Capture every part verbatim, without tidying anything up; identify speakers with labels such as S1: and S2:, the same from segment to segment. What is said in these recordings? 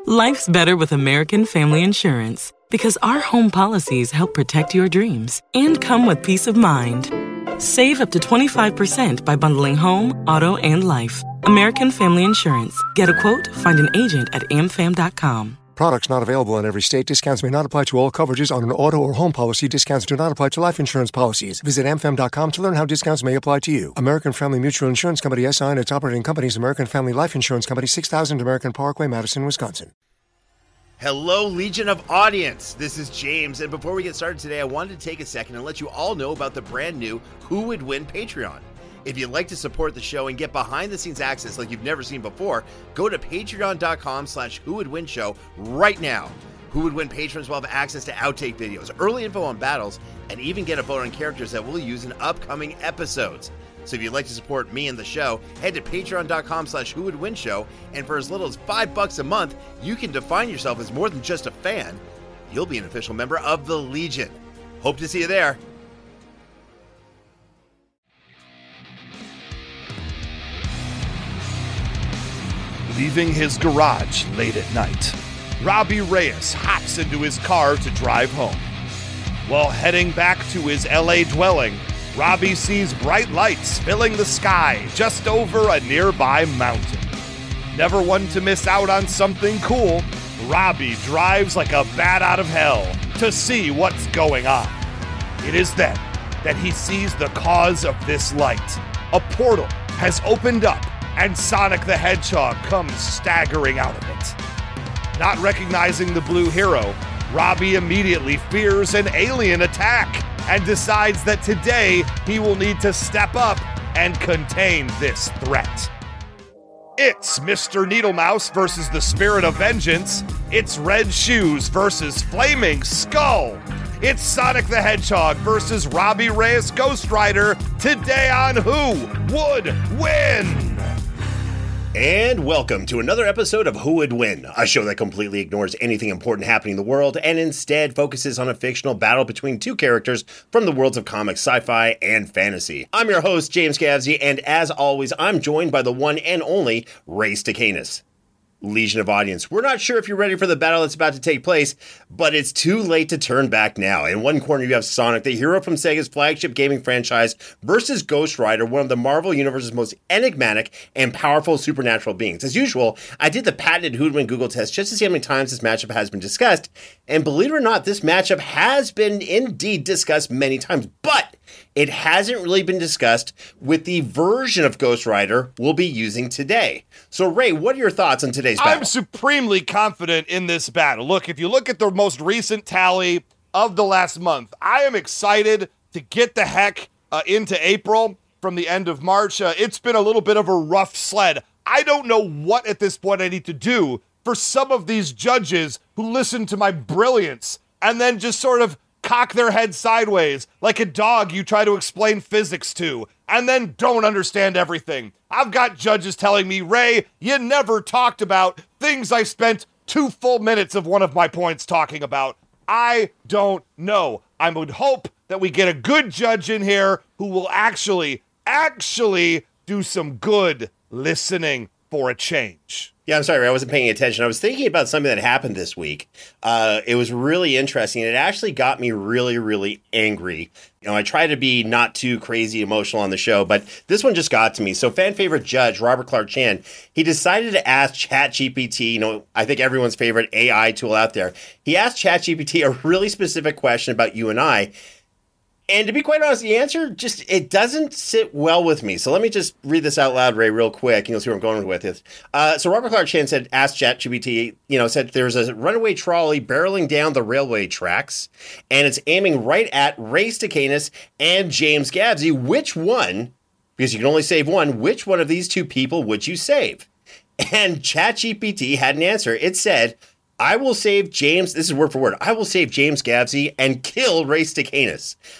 S1: Life's better with American Family Insurance because our home policies help protect your dreams and come with peace of mind. Save up to twenty-five percent by bundling home, auto, and life. American Family Insurance. Get a quote, find an agent at a m fam dot com.
S2: Products not available in every state. Discounts may not apply to all coverages on an auto or home policy. Discounts do not apply to life insurance policies. Visit a m fam dot com to learn how discounts may apply to you. American Family Mutual Insurance Company, S I and its operating companies, American Family Life Insurance Company, six thousand American Parkway, Madison, Wisconsin.
S3: Hello, Legion of Audience. This is James, and before we get started today, I wanted to take a second and let you all know about the brand new Who Would Win Patreon. If you'd like to support the show and get behind-the-scenes access like you've never seen before, go to patreon dot com slash who would win show right now. Who Would Win patrons will have access to outtake videos, early info on battles, and even get a vote on characters that we'll use in upcoming episodes. So if you'd like to support me and the show, head to patreon dot com slash who would win show, and for as little as five bucks a month, you can define yourself as more than just a fan. You'll be an official member of the Legion. Hope to see you there.
S4: Leaving his garage late at night, Robbie Reyes hops into his car to drive home. While heading back to his L A dwelling, Robbie sees bright lights filling the sky just over a nearby mountain. Never one to miss out on something cool, Robbie drives like a bat out of hell to see what's going on. It is then that he sees the cause of this light. A portal has opened up, and Sonic the Hedgehog comes staggering out of it. Not recognizing the blue hero, Robbie immediately fears an alien attack and decides that today he will need to step up and contain this threat. It's Mister Needlemouse versus the Spirit of Vengeance. It's Red Shoes versus Flaming Skull. It's Sonic the Hedgehog versus Robbie Reyes Ghost Rider. Today on Who Would Win?
S3: And welcome to another episode of Who Would Win, a show that completely ignores anything important happening in the world and instead focuses on a fictional battle between two characters from the worlds of comics, sci-fi, and fantasy. I'm your host, James Gavsey, and as always, I'm joined by the one and only Ray Stacanis. Legion of Audience, we're not sure if you're ready for the battle that's about to take place, but it's too late to turn back now. In one corner, you have Sonic, the hero from Sega's flagship gaming franchise, versus Ghost Rider, one of the Marvel Universe's most enigmatic and powerful supernatural beings. As usual, I did the patented Who'd Win Google test just to see how many times this matchup has been discussed, and believe it or not, this matchup has been indeed discussed many times, but it hasn't really been discussed with the version of Ghost Rider we'll be using today. So, Ray, what are your thoughts on today's battle?
S4: I'm supremely confident in this battle. Look, if you look at the most recent tally of the last month, I am excited to get the heck uh, into April from the end of March. Uh, it's been a little bit of a rough sled. I don't know what at this point I need to do for some of these judges who listen to my brilliance and then just sort of cock their head sideways like a dog you try to explain physics to and then don't understand everything. I've got judges telling me, Ray, you never talked about things I spent two full minutes of one of my points talking about. I don't know. I would hope that we get a good judge in here who will actually, actually do some good listening for a change.
S3: Yeah, I'm sorry, I wasn't paying attention. I was thinking about something that happened this week. Uh, it was really interesting. It actually got me really, really angry. You know, I try to be not too crazy emotional on the show, but this one just got to me. So fan favorite judge, Robert Clark Chan, he decided to ask ChatGPT, you know, I think everyone's favorite A I tool out there. He asked ChatGPT a really specific question about you and I. And to be quite honest, the answer just, it doesn't sit well with me. So let me just read this out loud, Ray, real quick, and you'll see where I'm going with it. Uh, so Robert Clark Chan said, asked ChatGPT, you know, said there's a runaway trolley barreling down the railway tracks, and it's aiming right at Ray Stacanis and James Gavsey. Which one, because you can only save one, which one of these two people would you save? And ChatGPT had an answer. It said, I will save James, this is word for word, I will save James Gavsey and kill Ray Stacanis.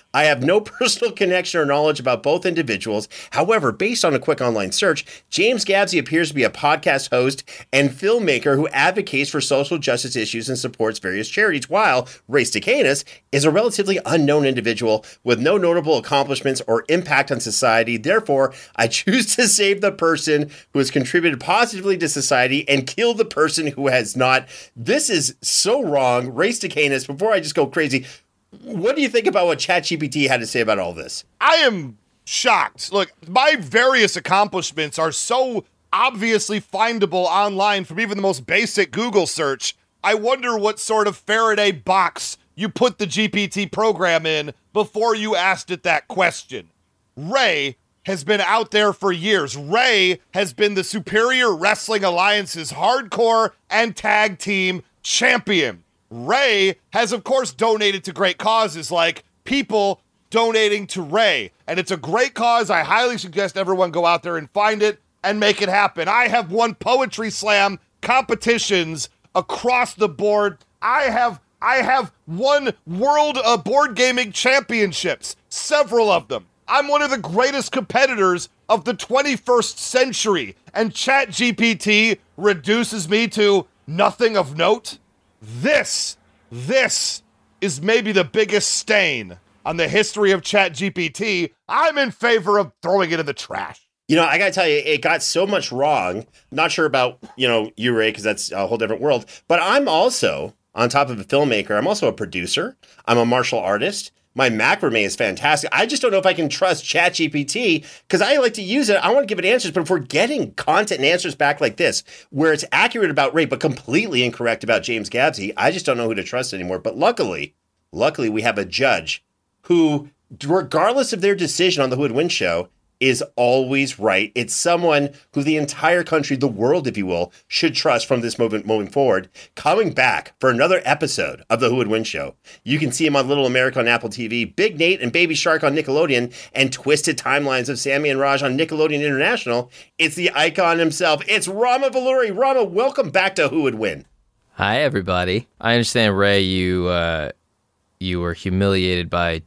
S3: I have no personal connection or knowledge about both individuals. However, based on a quick online search, James Gabsy appears to be a podcast host and filmmaker who advocates for social justice issues and supports various charities, while Ray Stakenas is a relatively unknown individual with no notable accomplishments or impact on society. Therefore, I choose to save the person who has contributed positively to society and kill the person who has not. This is so wrong. Ray Stakenas, before I just go crazy, what do you think about what ChatGPT had to say about all this?
S4: I am shocked. Look, my various accomplishments are so obviously findable online from even the most basic Google search. I wonder what sort of Faraday box you put the G P T program in before you asked it that question. Ray has been out there for years. Ray has been the Superior Wrestling Alliance's hardcore and tag team champion. Ray has, of course, donated to great causes like people donating to Ray. And it's a great cause. I highly suggest everyone go out there and find it and make it happen. I have won Poetry Slam competitions across the board. I have I have won World uh, Board Gaming Championships, several of them. I'm one of the greatest competitors of the twenty-first century. And ChatGPT reduces me to nothing of note. This, this is maybe the biggest stain on the history of ChatGPT. I'm in favor of throwing it in the trash.
S3: You know, I got to tell you, it got so much wrong. Not sure about, you know, you, Ray, because that's a whole different world. But I'm also, on top of a filmmaker, I'm also a producer. I'm a martial artist. My macrame is fantastic. I just don't know if I can trust ChatGPT because I like to use it. I want to give it answers. But if we're getting content and answers back like this, where it's accurate about Ray, but completely incorrect about James Gabsy, I just don't know who to trust anymore. But luckily, luckily, we have a judge who, regardless of their decision on the Who Would Win show, is always right. It's someone who the entire country, the world, if you will, should trust from this moment moving forward. Coming back for another episode of the Who Would Win show. You can see him on Little America on Apple T V, Big Nate and Baby Shark on Nickelodeon, and Twisted Timelines of Sammy and Raj on Nickelodeon International. It's the icon himself. It's Rama Valuri. Rama, welcome back to Who Would Win.
S5: Hi, everybody. I understand, Ray, you uh, you were humiliated by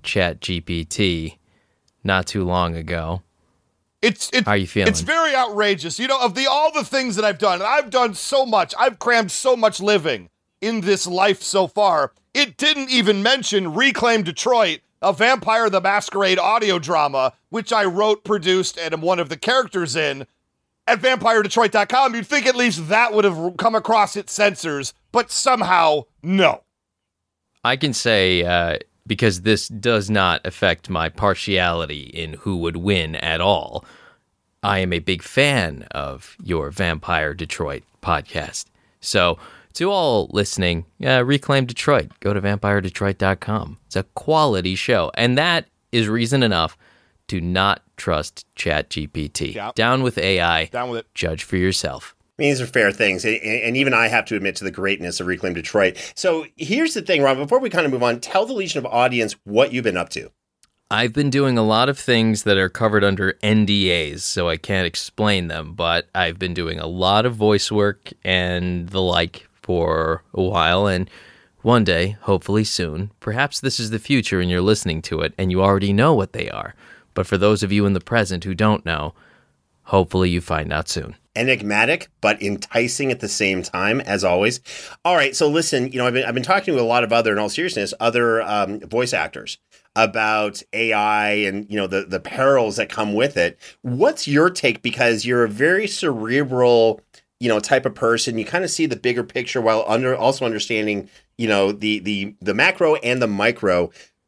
S5: ChatGPT not too long ago.
S4: It's, it's,
S5: How are you feeling?
S4: It's very outrageous. You know, of the all the things that I've done, and I've done so much, I've crammed so much living in this life so far, it didn't even mention Reclaim Detroit, a Vampire the Masquerade audio drama, which I wrote, produced, and am one of the characters in. At vampire detroit dot com, you'd think at least that would have come across its censors, but somehow, no.
S5: I can say, uh, because this does not affect my partiality in Who Would Win at all, I am a big fan of your Vampire Detroit podcast. So, to all listening, uh, Reclaim Detroit. Go to vampire detroit dot com. It's a quality show, and that is reason enough to not trust ChatGPT.
S4: Yep.
S5: Down with A I.
S4: Down with it.
S5: Judge for yourself.
S3: I mean, these are fair things, and, and even I have to admit to the greatness of Reclaim Detroit. So here's the thing, Rob, before we kind of move on, tell the Legion of audience what you've been up to.
S5: I've been doing a lot of things that are covered under N D As, so I can't explain them, but I've been doing a lot of voice work and the like for a while, and one day, hopefully soon, perhaps this is the future and you're listening to it and you already know what they are. But for those of you in the present who don't know, hopefully you find out soon.
S3: Enigmatic, but enticing at the same time, as always. All right, so listen, you know, I've been I've been talking to a lot of other, in all seriousness, other um, voice actors about A I and, you know, the the perils that come with it. What's your take? Because you're a very cerebral, you know, type of person. You kind of see the bigger picture while under also understanding, you know, the the the macro and the micro.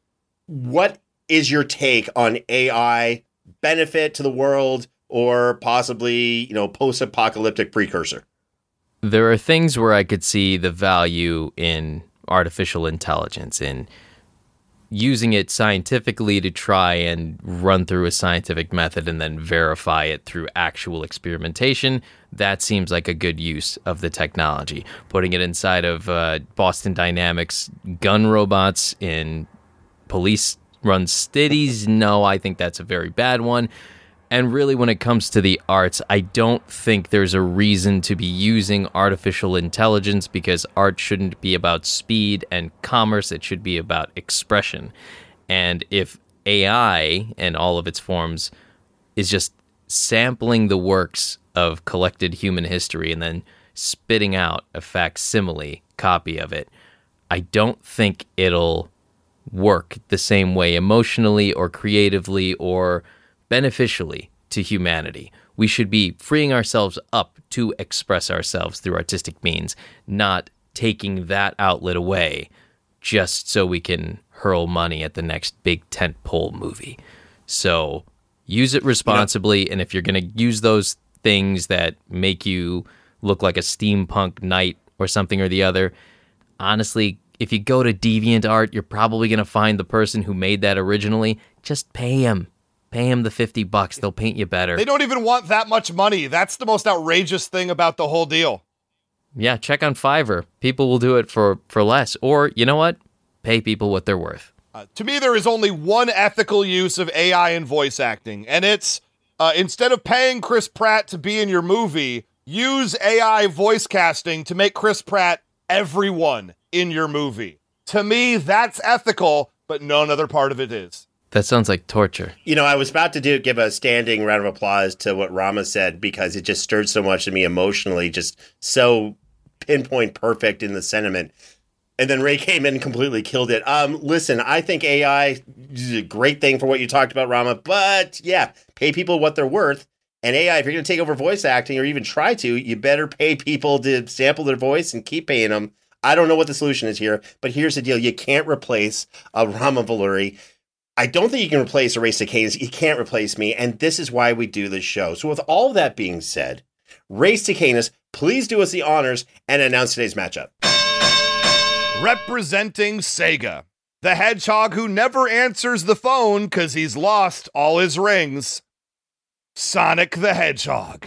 S3: What is your take on A I benefit to the world? Or possibly, you know, post-apocalyptic precursor?
S5: There are things where I could see the value in artificial intelligence, in using it scientifically to try and run through a scientific method and then verify it through actual experimentation. That seems like a good use of the technology. Putting it inside of uh, Boston Dynamics gun robots in police-run cities, no, I think that's a very bad one. And really, when it comes to the arts, I don't think there's a reason to be using artificial intelligence because art shouldn't be about speed and commerce. It should be about expression. And if A I and all of its forms is just sampling the works of collected human history and then spitting out a facsimile copy of it, I don't think it'll work the same way emotionally or creatively or beneficially to humanity. We should be freeing ourselves up to express ourselves through artistic means, not taking that outlet away just so we can hurl money at the next big tentpole movie. So use it responsibly, and if you're going to use those things that make you look like a steampunk knight or something or the other, honestly, if you go to DeviantArt, you're probably going to find the person who made that originally. Just pay him. Pay him the fifty bucks. They'll paint you better.
S4: They don't even want that much money. That's the most outrageous thing about the whole deal.
S5: Yeah, check on Fiverr. People will do it for, for less. Or, you know what? Pay people what they're worth.
S4: Uh, to me, there is only one ethical use of A I in voice acting, and it's uh, instead of paying Chris Pratt to be in your movie, use A I voice casting to make Chris Pratt everyone in your movie. To me, that's ethical, but none other part of it is.
S5: That sounds like torture.
S3: You know, I was about to do give a standing round of applause to what Rama said because it just stirred so much in me emotionally, just so pinpoint perfect in the sentiment. And then Ray came in and completely killed it. Um, listen, I think A I is a great thing for what you talked about, Rama, but yeah, pay people what they're worth. And A I, if you're going to take over voice acting or even try to, you better pay people to sample their voice and keep paying them. I don't know what the solution is here, but here's the deal. You can't replace a Rama Valuri. I don't think you can replace a Ray Stakenas. You can't replace me, and this is why we do this show. So with all that being said, Ray Stakenas, please do us the honors and announce today's matchup.
S4: Representing Sega, the hedgehog who never answers the phone because he's lost all his rings, Sonic the Hedgehog.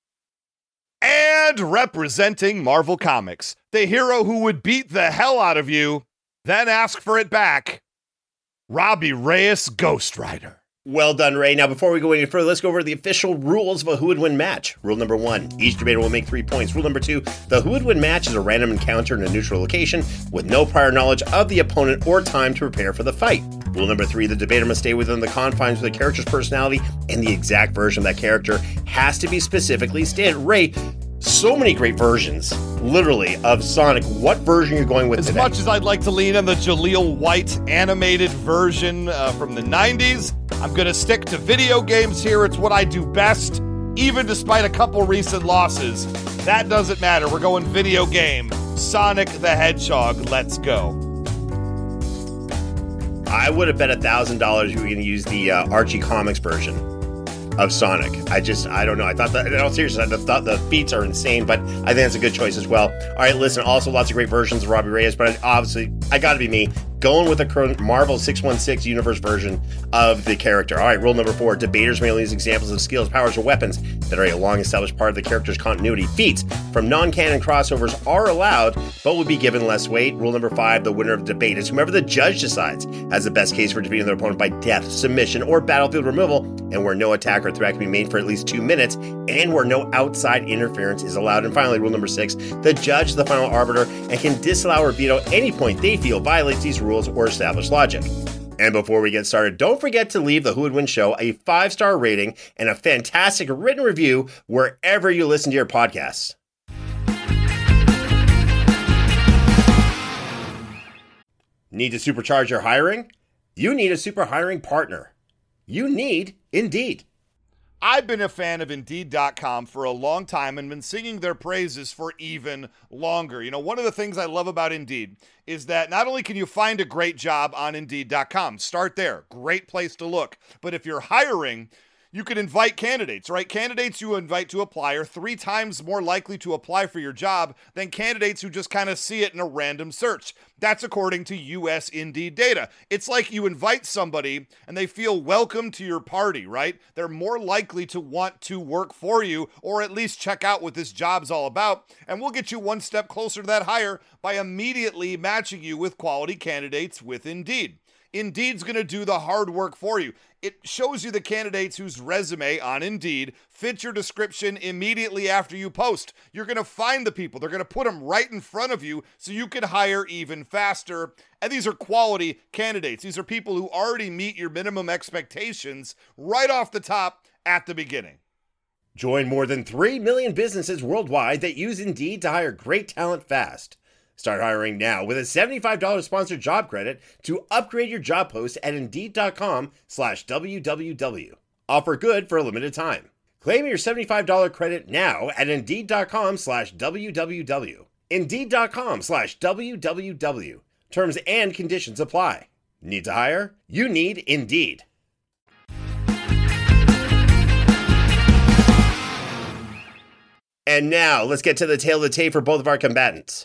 S4: And representing Marvel Comics, the hero who would beat the hell out of you, then ask for it back, Robbie Reyes Ghost Rider.
S3: Well done, Ray. Now, before we go any further, let's go over the official rules of a Who Would Win match. Rule number one, each debater will make three points. Rule number two, the Who Would Win match is a random encounter in a neutral location with no prior knowledge of the opponent or time to prepare for the fight. Rule number three, the debater must stay within the confines of the character's personality, and the exact version of that character has to be specifically stated. Ray, so many great versions, literally, of Sonic. What version are you going with
S4: As
S3: today?
S4: much as I'd like to lean on the Jaleel White animated version uh, from the nineties, I'm going to stick to video games here. It's what I do best, even despite a couple recent losses. That doesn't matter. We're going video game. Sonic the Hedgehog. Let's go.
S3: I would have bet a thousand dollars you were going to use the uh, Archie Comics version of Sonic. I just, I don't know. I thought that, in all seriousness, I thought the feats are insane, but I think that's a good choice as well. All right, listen, also lots of great versions of Robbie Reyes, but obviously, I got to be me. Going with the current Marvel six one six universe version of the character. All right, rule number four, debaters may only use examples of skills, powers, or weapons that are a long-established part of the character's continuity. Feats from non-canon crossovers are allowed, but will be given less weight. Rule number five, the winner of the debate is whomever the judge decides has the best case for defeating their opponent by death, submission, or battlefield removal, and where no attack or threat can be made for at least two minutes, and where no outside interference is allowed. And finally, rule number six, the judge is the final arbiter and can disallow or veto any point they feel violates these rules or established logic. And before we get started, don't forget to leave the Who Would Win Show a five-star rating and a fantastic written review wherever you listen to your podcasts. Need to supercharge your hiring? You need a super hiring partner. You need Indeed.
S4: I've been a fan of Indeed dot com for a long time and been singing their praises for even longer. You know, one of the things I love about Indeed is that not only can you find a great job on Indeed dot com, start there, great place to look, but if you're hiring, you can invite candidates, right? Candidates you invite to apply are three times more likely to apply for your job than candidates who just kind of see it in a random search. That's according to U S Indeed data. It's like you invite somebody and they feel welcome to your party, right? They're more likely to want to work for you or at least check out what this job's all about. And we'll get you one step closer to that hire by immediately matching you with quality candidates with Indeed. Indeed's going to do the hard work for you. It shows you the candidates whose resume on Indeed fits your description immediately after you post. You're going to find the people. They're going to put them right in front of you so you can hire even faster. And these are quality candidates. These are people who already meet your minimum expectations right off the top at the beginning.
S3: Join more than three million businesses worldwide that use Indeed to hire great talent fast. Start hiring now with a seventy-five dollars sponsored job credit to upgrade your job post at Indeed.com slash WWW. Offer good for a limited time. Claim your seventy-five dollars credit now at Indeed.com slash WWW. Indeed.com slash WWW. Terms and conditions apply. Need to hire? You need Indeed. And now, let's get to the tail of the tape for both of our combatants.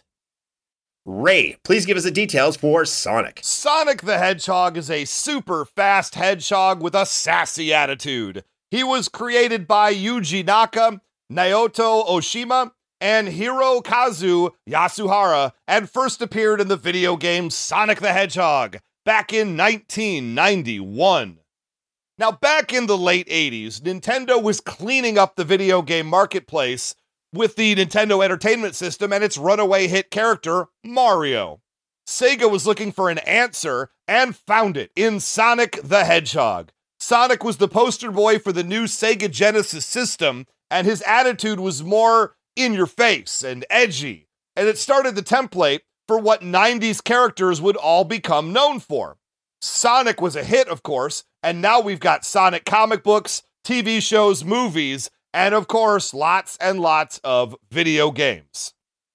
S3: Ray, please give us the details for Sonic.
S4: Sonic the Hedgehog is a super fast hedgehog with a sassy attitude. He was created by Yuji Naka, Naoto Oshima, and Hirokazu Yasuhara, and first appeared in the video game Sonic the Hedgehog back in nineteen ninety-one. Now, back in the late eighties, Nintendo was cleaning up the video game marketplace with the Nintendo Entertainment System and its runaway hit character, Mario. Sega was looking for an answer and found it in Sonic the Hedgehog. Sonic was the poster boy for the new Sega Genesis system, and his attitude was more in your face and edgy, and it started the template for what nineties characters would all become known for. Sonic was a hit, of course, and now we've got Sonic comic books, T V shows, movies, and of course, lots and lots of video games.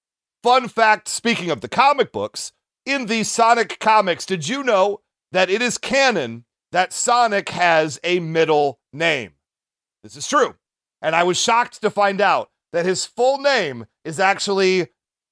S4: Fun fact, speaking of the comic books, in the Sonic comics, did you know that it is canon that Sonic has a middle name? This is true. And I was shocked to find out that his full name is actually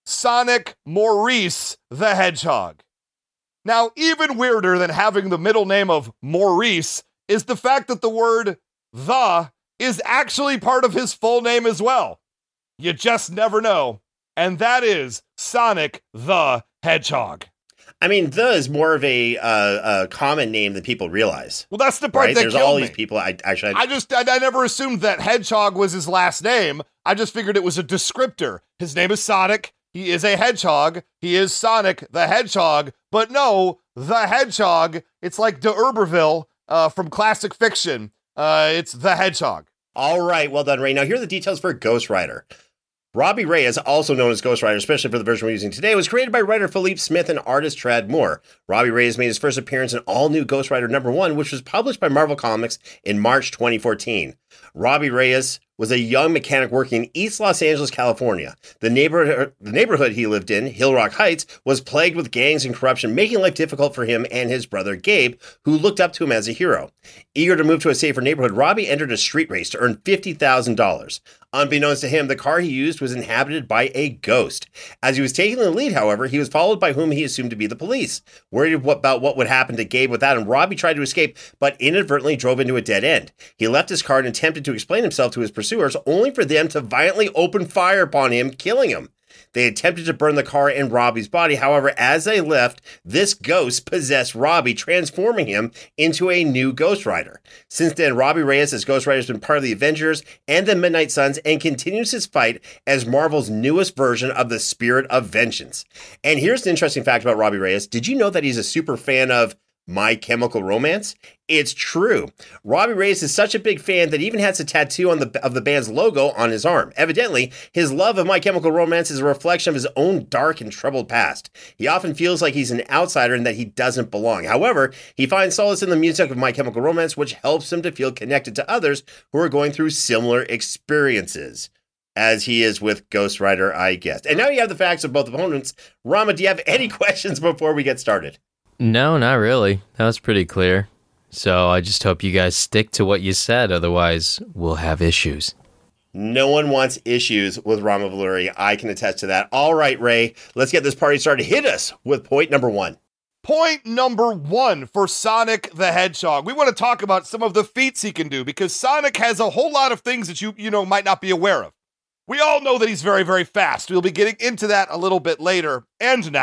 S4: Sonic Maurice the Hedgehog. Now, even weirder than having the middle name of Maurice is the fact that the word the is actually part of his full name as well. You just never know. And that is Sonic the Hedgehog.
S3: I mean, the is more of a, uh, a common name than people realize.
S4: Well, that's the part
S3: right?
S4: that
S3: There's
S4: killed
S3: all
S4: me.
S3: these people. I actually, I,
S4: I just, I, I never assumed that Hedgehog was his last name. I just figured it was a descriptor. His name is Sonic. He is a hedgehog. He is Sonic the Hedgehog. But no, the Hedgehog, it's like de Urberville uh, from classic fiction. Uh, it's the Hedgehog.
S3: All right, well done, Ray. Now, here are the details for Ghost Rider. Robbie Reyes, also known as Ghost Rider, especially for the version we're using today, was created by writer Philippe Smith and artist Trad Moore. Robbie Reyes made his first appearance in all-new Ghost Rider number one, which was published by Marvel Comics in March twenty fourteen. Robbie Reyes was a young mechanic working in East Los Angeles, California. The neighborhood, the neighborhood he lived in, Hill Rock Heights, was plagued with gangs and corruption, making life difficult for him and his brother Gabe, who looked up to him as a hero. Eager to move to a safer neighborhood, Robbie entered a street race to earn fifty thousand dollars. Unbeknownst to him, the car he used was inhabited by a ghost. As he was taking the lead, however, he was followed by whom he assumed to be the police. Worried about what would happen to Gabe without him, Robbie tried to escape, but inadvertently drove into a dead end. He left his car and attempted to explain himself to his pursuers, only for them to violently open fire upon him, killing him. They attempted to burn the car and Robbie's body. However, as they left, this ghost possessed Robbie, transforming him into a new Ghost Rider. Since then, Robbie Reyes as Ghost Rider has been part of the Avengers and the Midnight Suns and continues his fight as Marvel's newest version of the Spirit of Vengeance. And here's the interesting fact about Robbie Reyes. Did you know that he's a super fan of My Chemical Romance? It's true. Robbie Reyes is such a big fan that he even has a tattoo on the of the band's logo on his arm. Evidently, his love of My Chemical Romance is a reflection of his own dark and troubled past. He often feels like he's an outsider and that he doesn't belong. However, he finds solace in the music of My Chemical Romance, which helps him to feel connected to others who are going through similar experiences, as he is with Ghost Rider, I guess. And now you have the facts of both opponents. Rama, do you have any questions before we get started?
S5: No, not really. That was pretty clear. So I just hope you guys stick to what you said, otherwise we'll have issues.
S3: No one wants issues with Rama Valuri. I can attest to that. All right, Ray, let's get this party started. Hit us with point number one.
S4: Point number one for Sonic the Hedgehog. We want to talk about some of the feats he can do, because Sonic has a whole lot of things that you, you know, might not be aware of. We all know that he's very, very fast. We'll be getting into that a little bit later and now.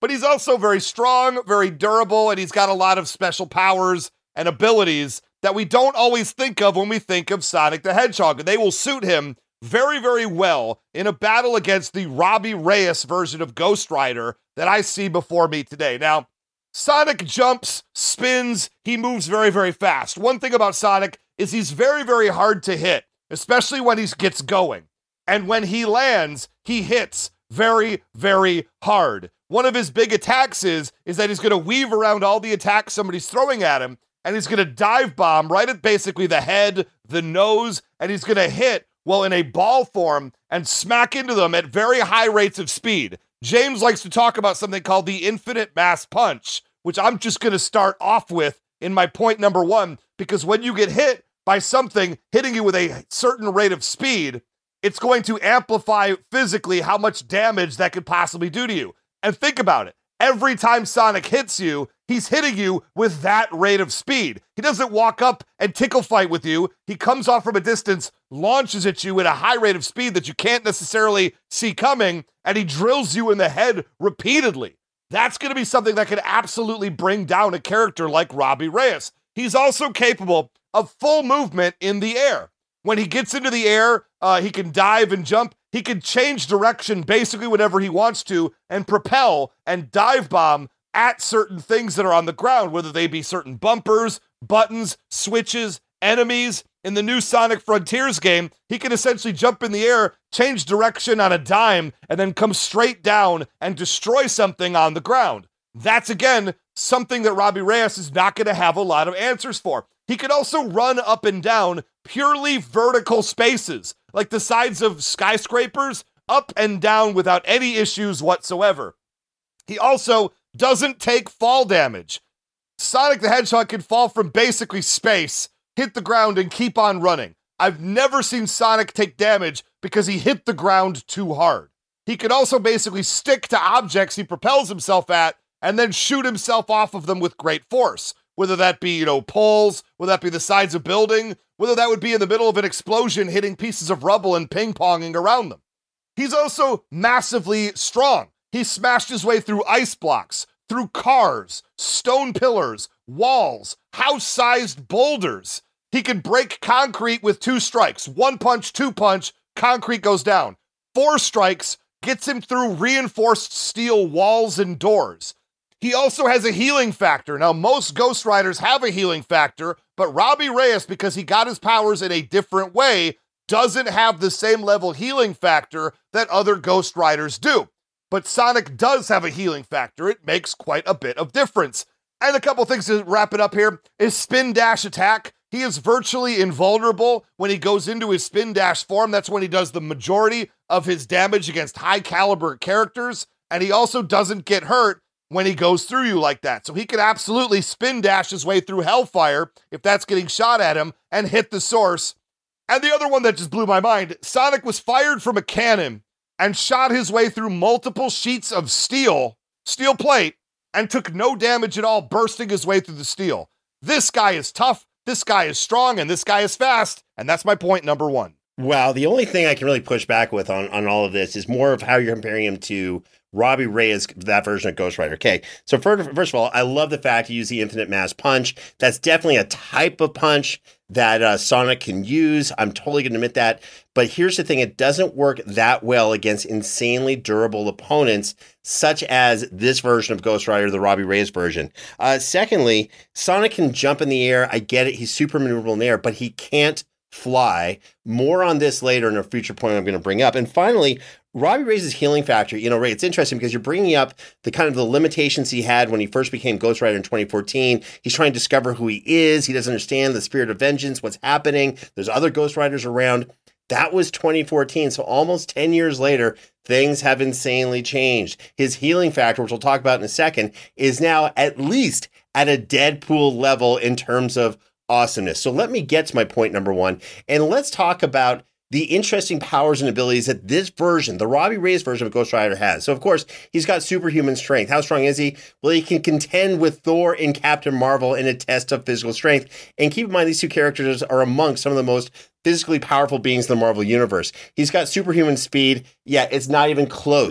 S4: but he's also very strong, very durable, and he's got a lot of special powers and abilities that we don't always think of when we think of Sonic the Hedgehog. And they will suit him very, very well in a battle against the Robbie Reyes version of Ghost Rider that I see before me today. Now, Sonic jumps, spins, he moves very, very fast. One thing about Sonic is he's very, very hard to hit, especially when he gets going. And when he lands, he hits very, very hard. One of his big attacks is, is that he's going to weave around all the attacks somebody's throwing at him, and he's going to dive bomb right at basically the head, the nose, and he's going to hit, well, in a ball form and smack into them at very high rates of speed. James likes to talk about something called the infinite mass punch, which I'm just going to start off with in my point number one, because when you get hit by something hitting you with a certain rate of speed, it's going to amplify physically how much damage that could possibly do to you. And think about it. Every time Sonic hits you, he's hitting you with that rate of speed. He doesn't walk up and tickle fight with you. He comes off from a distance, launches at you at a high rate of speed that you can't necessarily see coming, and he drills you in the head repeatedly. That's going to be something that could absolutely bring down a character like Robbie Reyes. He's also capable of full movement in the air. When he gets into the air, uh, he can dive and jump. He can change direction basically whenever he wants to and propel and dive bomb at certain things that are on the ground, whether they be certain bumpers, buttons, switches, enemies. In the new Sonic Frontiers game, he can essentially jump in the air, change direction on a dime, and then come straight down and destroy something on the ground. That's, again, something that Robbie Reyes is not going to have a lot of answers for. He can also run up and down purely vertical spaces, like the sides of skyscrapers, up and down without any issues whatsoever. He also doesn't take fall damage. Sonic the Hedgehog can fall from basically space, hit the ground, and keep on running. I've never seen Sonic take damage because he hit the ground too hard. He can also basically stick to objects he propels himself at and then shoot himself off of them with great force. Whether that be, you know, poles, whether that be the sides of building, whether that would be in the middle of an explosion hitting pieces of rubble and ping-ponging around them. He's also massively strong. He smashed his way through ice blocks, through cars, stone pillars, walls, house-sized boulders. He can break concrete with two strikes. One punch, two punch, concrete goes down. Four strikes gets him through reinforced steel walls and doors. He also has a healing factor. Now, most Ghost Riders have a healing factor, but Robbie Reyes, because he got his powers in a different way, doesn't have the same level healing factor that other Ghost Riders do. But Sonic does have a healing factor. It makes quite a bit of difference. And a couple things to wrap it up here is spin dash attack. He is virtually invulnerable when he goes into his spin dash form. That's when he does the majority of his damage against high caliber characters. And he also doesn't get hurt when he goes through you like that. So he can absolutely spin dash his way through Hellfire if that's getting shot at him and hit the source. And the other one that just blew my mind, Sonic was fired from a cannon and shot his way through multiple sheets of steel, steel plate, and took no damage at all, bursting his way through the steel. This guy is tough, this guy is strong, and this guy is fast, and that's my point number one.
S3: Wow, the only thing I can really push back with on, on all of this is more of how you're comparing him to Robbie Reyes, that version of Ghost Rider. Okay, so first, first of all, I love the fact you use the infinite mass punch. That's definitely a type of punch that uh, Sonic can use. I'm totally going to admit that. But here's the thing, it doesn't work that well against insanely durable opponents, such as this version of Ghost Rider, the Robbie Reyes version. Uh, secondly, Sonic can jump in the air. I get it, he's super maneuverable in the air, but he can't fly. More on this later in a future point I'm going to bring up. And finally, Robbie Reyes' healing factor, you know, Ray, it's interesting because you're bringing up the kind of the limitations he had when he first became Ghost Rider in twenty fourteen. He's trying to discover who he is. He doesn't understand the spirit of vengeance, what's happening. There's other Ghost Riders around. That was twenty fourteen. So almost ten years later, things have insanely changed. His healing factor, which we'll talk about in a second, is now at least at a Deadpool level in terms of awesomeness. So let me get to my point number one, and let's talk about the interesting powers and abilities that this version, the Robbie Reyes version of Ghost Rider, has. So, of course, he's got superhuman strength. How strong is he? Well, he can contend with Thor and Captain Marvel in a test of physical strength. And keep in mind, these two characters are among some of the most physically powerful beings in the Marvel Universe. He's got superhuman speed. Yeah, it's not even close.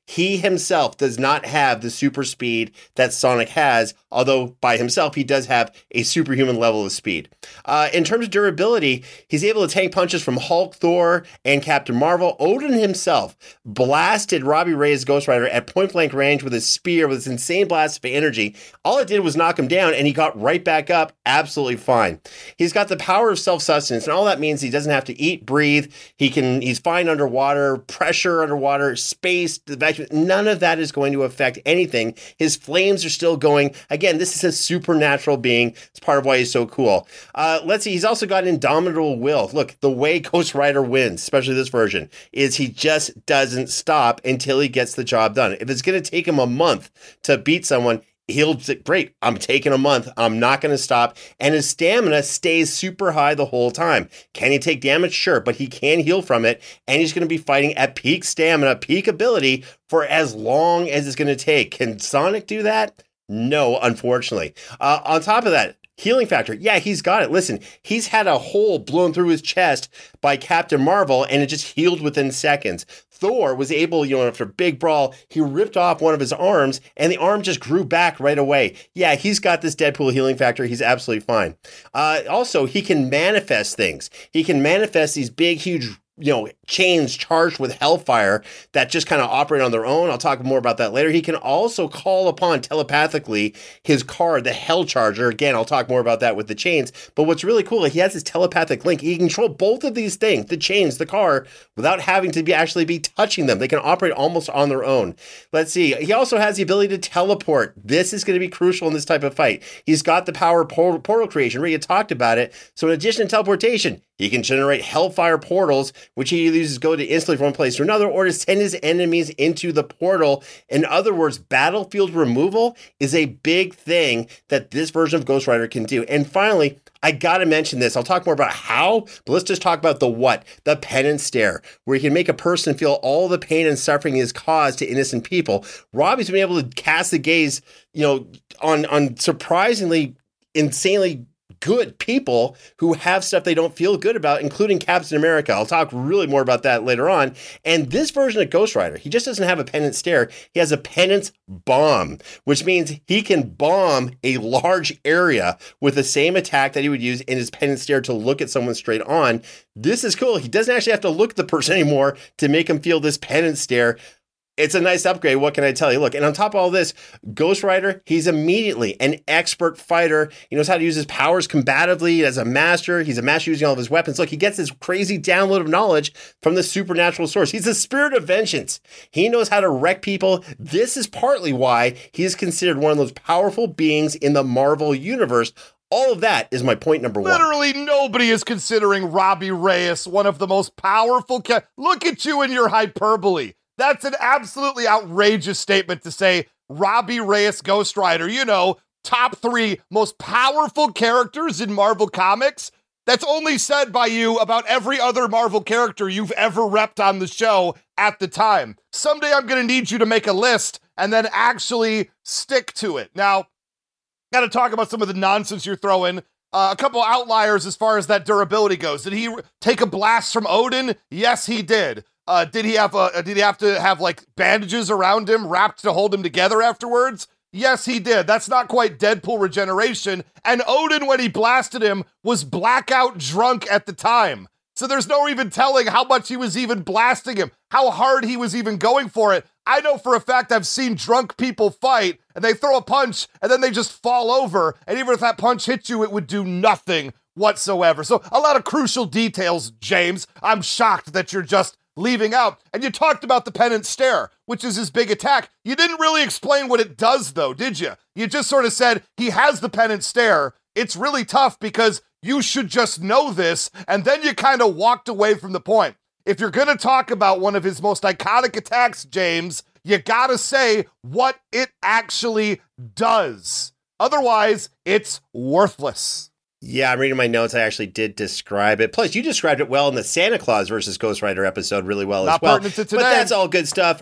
S3: He himself does not have the super speed that Sonic has, although by himself he does have a superhuman level of speed. Uh, in terms of durability, he's able to tank punches from Hulk, Thor, and Captain Marvel. Odin himself blasted Robbie Reyes' Ghost Rider at point-blank range with his spear with this insane blast of energy. All it did was knock him down, and he got right back up absolutely fine. He's got the power of self-sustenance, and all that means he doesn't have to eat, breathe. He can. He's fine underwater, pressure underwater, space, the vacuum. None of that is going to affect anything. His flames are still going. Again, this is a supernatural being. It's part of why he's so cool. Uh, let's see. He's also got an indomitable will. Look, the way Ghost Rider wins, especially this version, is he just doesn't stop until he gets the job done. If it's going to take him a month to beat someone, he'll say, great, I'm taking a month. I'm not going to stop. And his stamina stays super high the whole time. Can he take damage? Sure, but he can heal from it. And he's going to be fighting at peak stamina, peak ability for as long as it's going to take. Can Sonic do that? No, unfortunately. Uh, on top of that, healing factor. Yeah, he's got it. Listen, he's had a hole blown through his chest by Captain Marvel, and it just healed within seconds. Thor was able, you know, after a big brawl, he ripped off one of his arms, and the arm just grew back right away. Yeah, he's got this Deadpool healing factor. He's absolutely fine. Uh, also, he can manifest things. He can manifest these big, huge, you know, chains charged with hellfire that just kind of operate on their own. I'll talk more about that later. He can also call upon telepathically his card, the Hell Charger. Again, I'll talk more about that with the chains. But what's really cool, he has this telepathic link. He can control both of these things, the chains, the car, without having to be actually be touching them. They can operate almost on their own. Let's see. He also has the ability to teleport. This is going to be crucial in this type of fight. He's got the power of portal, portal creation. Rhea talked about it. So in addition to teleportation, he can generate hellfire portals, which he either uses to go to instantly from one place to another or to send his enemies into the portal. In other words, battlefield removal is a big thing that this version of Ghost Rider can do. And finally, I got to mention this. I'll talk more about how, but let's just talk about the what, the penance stare, where he can make a person feel all the pain and suffering he has caused to innocent people. Robbie's been able to cast the gaze, you know, on, on surprisingly, insanely good people who have stuff they don't feel good about, including Captain America. I'll talk really more about that later on. And this version of Ghost Rider, he just doesn't have a penance stare. He has a penance bomb, which means he can bomb a large area with the same attack that he would use in his penance stare to look at someone straight on. This is cool. He doesn't actually have to look at the person anymore to make him feel this penance stare. It's a nice upgrade. What can I tell you? Look, and on top of all this, Ghost Rider, he's immediately an expert fighter. He knows how to use his powers combatively as a master. He's a master using all of his weapons. Look, he gets this crazy download of knowledge from the supernatural source. He's the spirit of vengeance. He knows how to wreck people. This is partly why he is considered one of those powerful beings in the Marvel universe. All of that is my point number one.
S4: Literally nobody is considering Robbie Reyes one of the most powerful. Ca- Look at you and your hyperbole. That's an absolutely outrageous statement to say Robbie Reyes Ghost Rider, you know, top three most powerful characters in Marvel Comics. That's only said by you about every other Marvel character you've ever repped on the show at the time. Someday I'm going to need you to make a list and then actually stick to it. Now, got to talk about some of the nonsense you're throwing. Uh, a couple outliers as far as that durability goes. Did he take a blast from Odin? Yes, he did. Uh, did he have a, did he have to have like bandages around him wrapped to hold him together afterwards? Yes, he did. That's not quite Deadpool regeneration. And Odin, when he blasted him, was blackout drunk at the time. So there's no even telling how much he was even blasting him, how hard he was even going for it. I know for a fact I've seen drunk people fight and they throw a punch and then they just fall over. And even if that punch hit you, it would do nothing whatsoever. So a lot of crucial details, James. I'm shocked that you're just leaving out. And you talked about the penance stare, which is his big attack. You didn't really explain what it does, though, did you? You just sort of said he has the penance stare. It's really tough because you should just know this, and then you kind of walked away from the point. If you're going to talk about one of his most iconic attacks, James, you gotta say what it actually does. Otherwise, it's worthless.
S3: Yeah, I'm reading my notes. I actually did describe it. Plus, you described it well in the Santa Claus versus Ghost Rider episode really well
S4: Not
S3: as well.
S4: Pertinent to today.
S3: But that's all good stuff.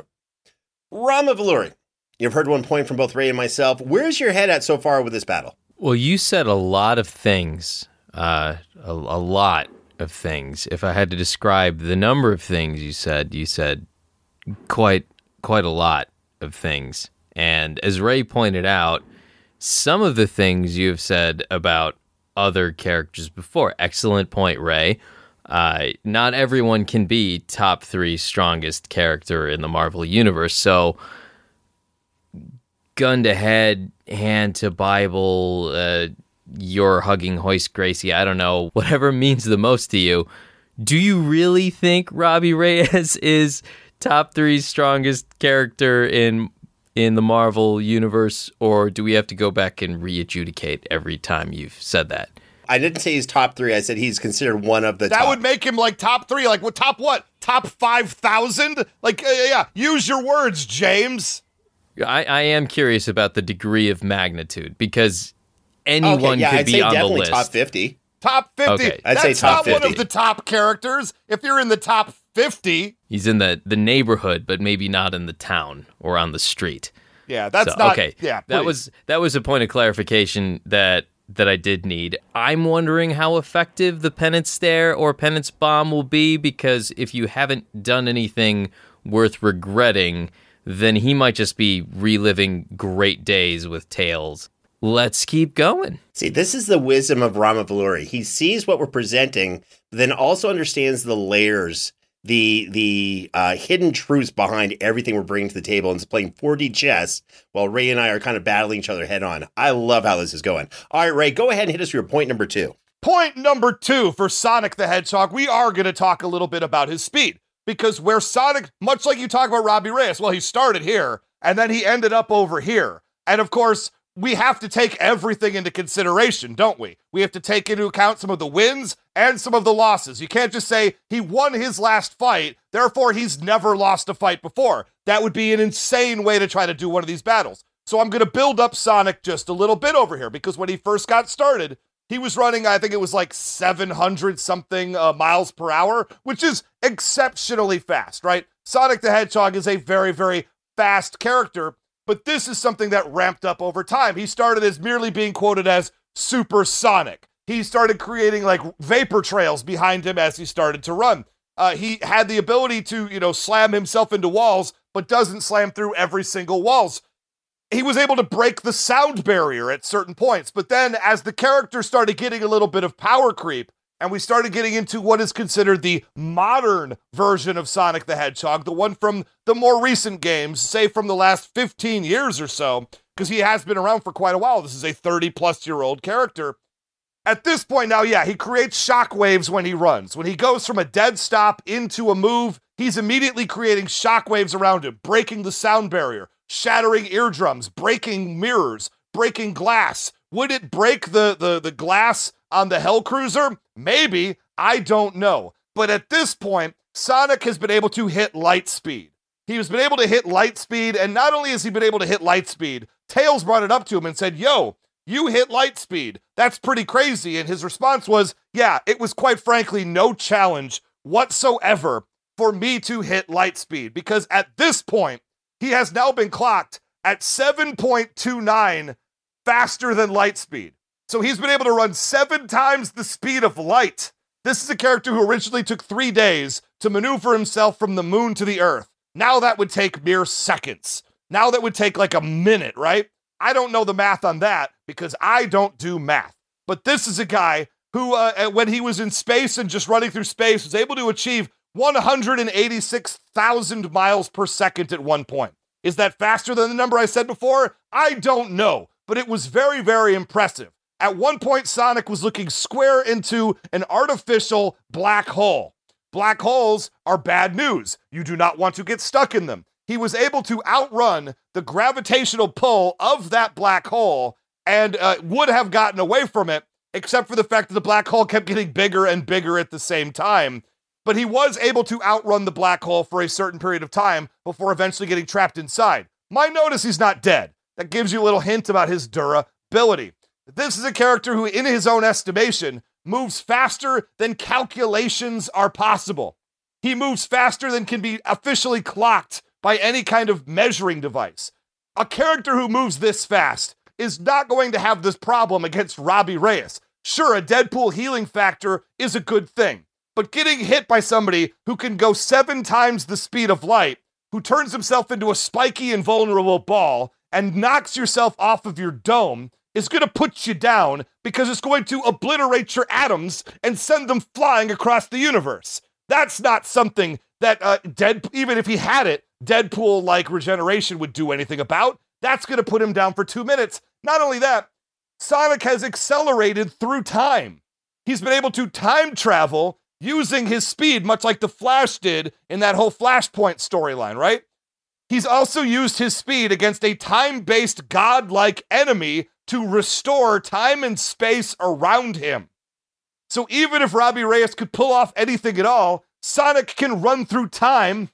S3: Rama Valuri, you've heard one point from both Ray and myself. Where's your head at so far with this battle?
S5: Well, you said a lot of things, uh, a, a lot of things. If I had to describe the number of things you said, you said quite quite a lot of things. And as Ray pointed out, some of the things you've said about other characters before. Excellent point, Ray. Uh, not everyone can be top three strongest character in the Marvel Universe. So, gun to head, hand to Bible, uh, you're hugging Hoist Gracie, I don't know, whatever means the most to you. Do you really think Robbie Reyes is top three strongest character in in the Marvel Universe, or do we have to go back and re-adjudicate every time you've said that?
S3: I didn't say he's top three. I said he's considered one of the
S4: that
S3: top.
S4: That would make him like top three. Like what? Top what? Top five thousand? Like, uh, yeah, use your words, James.
S5: I, I am curious about the degree of magnitude, because anyone
S3: okay, yeah,
S5: could
S3: I'd
S5: be
S3: say
S5: on the
S3: definitely
S5: list.
S3: top fifty.
S4: Top fifty.
S5: Okay.
S3: I'd
S4: That's
S3: say top
S4: not
S3: fifty.
S4: one of the top characters. If you're in the top fifty.
S5: He's in the, the neighborhood, but maybe not in the town or on the street.
S4: Yeah, that's
S5: so,
S4: not...
S5: Okay,
S4: yeah,
S5: that
S4: please.
S5: was that was a point of clarification that that I did need. I'm wondering how effective the penance stare or penance bomb will be, because if you haven't done anything worth regretting, then he might just be reliving great days with Tails. Let's keep going.
S3: See, this is the wisdom of Rama Valuri. He sees what we're presenting, but then also understands the layers, the the uh, hidden truths behind everything we're bringing to the table, and is playing four D chess while Ray and I are kind of battling each other head on. I love how this is going. All right, Ray, go ahead and hit us with your point number two.
S4: Point number two for Sonic the Hedgehog, we are going to talk a little bit about his speed, because where Sonic, much like you talk about Robbie Reyes, well, he started here, and then he ended up over here. And of course, we have to take everything into consideration, don't we? We have to take into account some of the wins and some of the losses. You can't just say he won his last fight, therefore he's never lost a fight before. That would be an insane way to try to do one of these battles. So I'm going to build up Sonic just a little bit over here, because when he first got started, he was running, I think it was like seven hundred something uh, miles per hour, which is exceptionally fast, right? Sonic the Hedgehog is a very, very fast character, but this is something that ramped up over time. He started as merely being quoted as supersonic. He started creating like vapor trails behind him as he started to run. Uh, he had the ability to, you know, slam himself into walls, but doesn't slam through every single walls. He was able to break the sound barrier at certain points, but then as the character started getting a little bit of power creep, and we started getting into what is considered the modern version of Sonic the Hedgehog, the one from the more recent games, say from the last fifteen years or so, because he has been around for quite a while. This is a thirty-plus-year-old character. At this point now, yeah, he creates shockwaves when he runs. When he goes from a dead stop into a move, he's immediately creating shockwaves around him, breaking the sound barrier, shattering eardrums, breaking mirrors, breaking glass. Would it break the, the, the glass on the Hellcruiser? Maybe. I don't know. But at this point, Sonic has been able to hit light speed. He has been able to hit light speed, and not only has he been able to hit light speed, Tails brought it up to him and said, yo, you hit light speed. That's pretty crazy. And his response was, yeah, it was quite frankly no challenge whatsoever for me to hit light speed, because at this point, he has now been clocked at seven point two nine faster than light speed. So he's been able to run seven times the speed of light. This is a character who originally took three days to maneuver himself from the moon to the Earth. Now that would take mere seconds. Now that would take like a minute, right? I don't know the math on that because I don't do math. But this is a guy who, uh, when he was in space and just running through space, was able to achieve one hundred eighty-six thousand miles per second at one point. Is that faster than the number I said before? I don't know, but it was very, very impressive. At one point, Sonic was looking square into an artificial black hole. Black holes are bad news. You do not want to get stuck in them. He was able to outrun the gravitational pull of that black hole and uh, would have gotten away from it, except for the fact that the black hole kept getting bigger and bigger at the same time. But he was able to outrun the black hole for a certain period of time before eventually getting trapped inside. Might notice he's not dead. That gives you a little hint about his durability. This is a character who, in his own estimation, moves faster than calculations are possible. He moves faster than can be officially clocked by any kind of measuring device. A character who moves this fast is not going to have this problem against Robbie Reyes. Sure, a Deadpool healing factor is a good thing, but getting hit by somebody who can go seven times the speed of light, who turns himself into a spiky and vulnerable ball and knocks yourself off of your dome is going to put you down because it's going to obliterate your atoms and send them flying across the universe. That's not something that uh, Dead, even if he had it, Deadpool-like regeneration would do anything about. That's going to put him down for two minutes. Not only that, Sonic has accelerated through time. He's been able to time travel using his speed, much like the Flash did in that whole Flashpoint storyline, right? He's also used his speed against a time-based godlike enemy to restore time and space around him. So even if Robbie Reyes could pull off anything at all, Sonic can run through time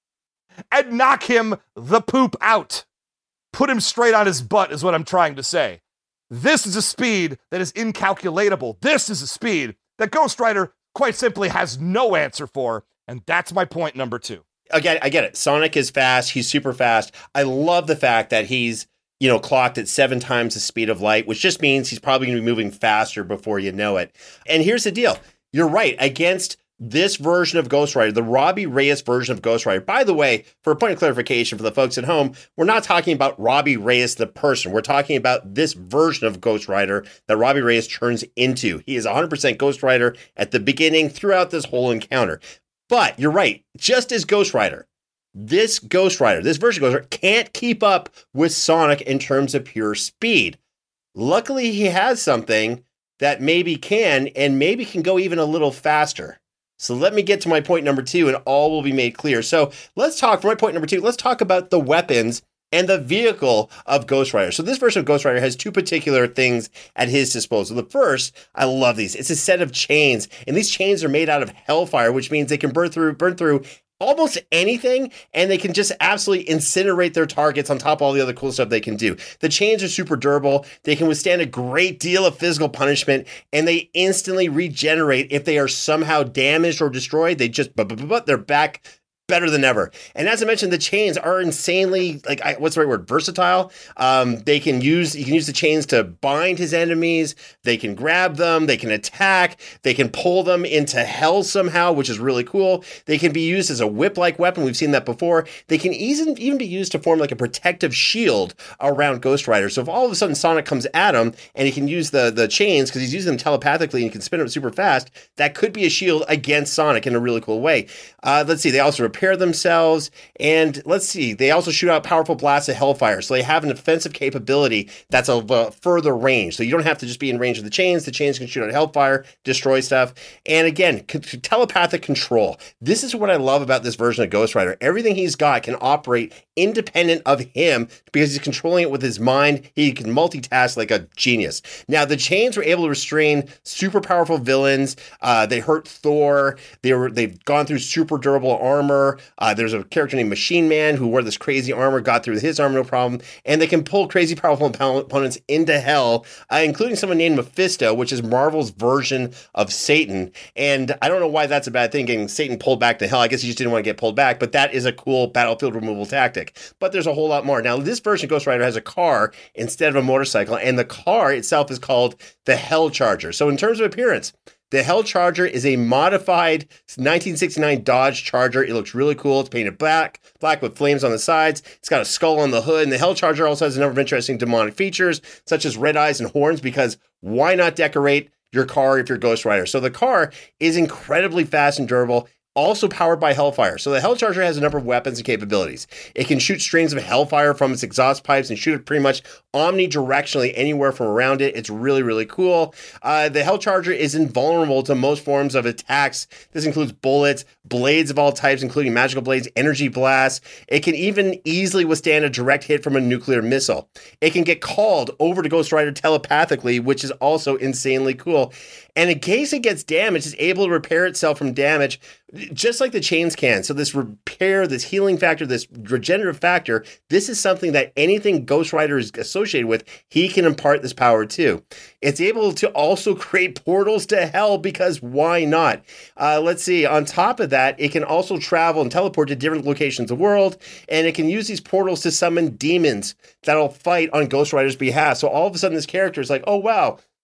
S4: and knock him the poop out. Put him straight on his butt is what I'm trying to say. This is a speed that is incalculatable. This is a speed that Ghost Rider quite simply has no answer for, and that's my point number two.
S3: Again, I get it. Sonic is fast. He's super fast. I love the fact that he's, you know, clocked at seven times the speed of light, which just means he's probably going to be moving faster before you know it. And here's the deal. You're right. Against this version of Ghost Rider, the Robbie Reyes version of Ghost Rider. By the way, for a point of clarification for the folks at home, we're not talking about Robbie Reyes, the person. We're talking about this version of Ghost Rider that Robbie Reyes turns into. He is one hundred percent Ghost Rider at the beginning throughout this whole encounter. But you're right. Just as Ghost Rider, this Ghost Rider, this version of Ghost Rider can't keep up with Sonic in terms of pure speed. Luckily, he has something that maybe can, and maybe can go even a little faster. So let me get to my point number two, and all will be made clear. So let's talk, for my point number two, let's talk about the weapons and the vehicle of Ghost Rider. So this version of Ghost Rider has two particular things at his disposal. The first, I love these. It's a set of chains, and these chains are made out of hellfire, which means they can burn through, burn through almost anything, and they can just absolutely incinerate their targets on top of all the other cool stuff they can do. The chains are super durable. They can withstand a great deal of physical punishment, and they instantly regenerate if they are somehow damaged or destroyed. They just, but, but, but they're back better than ever. And as I mentioned, the chains are insanely, like, I, what's the right word? Versatile. Um, they can use, you can use the chains to bind his enemies. They can grab them. They can attack. They can pull them into hell somehow, which is really cool. They can be used as a whip-like weapon. We've seen that before. They can even, even be used to form like a protective shield around Ghost Rider. So if all of a sudden Sonic comes at him and he can use the, the chains because he's using them telepathically and he can spin them super fast, that could be a shield against Sonic in a really cool way. Uh, let's see. They also repair themselves, and let's see, they also shoot out powerful blasts of hellfire, so they have an offensive capability that's of a further range. So you don't have to just be in range of the chains. The chains can shoot out hellfire, destroy stuff, and again, c- telepathic control. This is what I love about this version of Ghost Rider. Everything he's got can operate independent of him because he's controlling it with his mind. He can multitask like a genius. Now, the chains were able to restrain super powerful villains. Uh, they hurt Thor. They were, they've gone through super durable armor. Uh, there's a character named Machine Man who wore this crazy armor, got through his armor no problem. And they can pull crazy powerful opponents into hell, uh, including someone named Mephisto, which is Marvel's version of Satan. And I don't know why that's a bad thing, getting Satan pulled back to hell. I guess he just didn't want to get pulled back, but that is a cool battlefield removal tactic. But there's a whole lot more. Now, this version of Ghost Rider has a car instead of a motorcycle, and the car itself is called the Hell Charger. So in terms of appearance, the Hell Charger is a modified nineteen sixty-nine Dodge Charger. It looks really cool. It's painted black, black with flames on the sides. It's got a skull on the hood. And the Hell Charger also has a number of interesting demonic features, such as red eyes and horns, because why not decorate your car if you're Ghost Rider? So the car is incredibly fast and durable, also powered by Hellfire. So the Hell Charger has a number of weapons and capabilities. It can shoot streams of Hellfire from its exhaust pipes and shoot it pretty much omnidirectionally anywhere from around it. It's really, really cool. Uh, the Hell Charger is invulnerable to most forms of attacks. This includes bullets, blades of all types, including magical blades, energy blasts. It can even easily withstand a direct hit from a nuclear missile. It can get called over to Ghost Rider telepathically, which is also insanely cool. And in case it gets damaged, it's able to repair itself from damage, just like the chains can. So this repair, this healing factor, this regenerative factor, this is something that anything Ghost Rider is associated with, he can impart this power to. It's able to also create portals to hell, because why not? Uh, let's see. On top of that, it can also travel and teleport to different locations of the world, and it can use these portals to summon demons that'll fight on Ghost Rider's behalf. So all of a sudden, this character is like, oh, wow,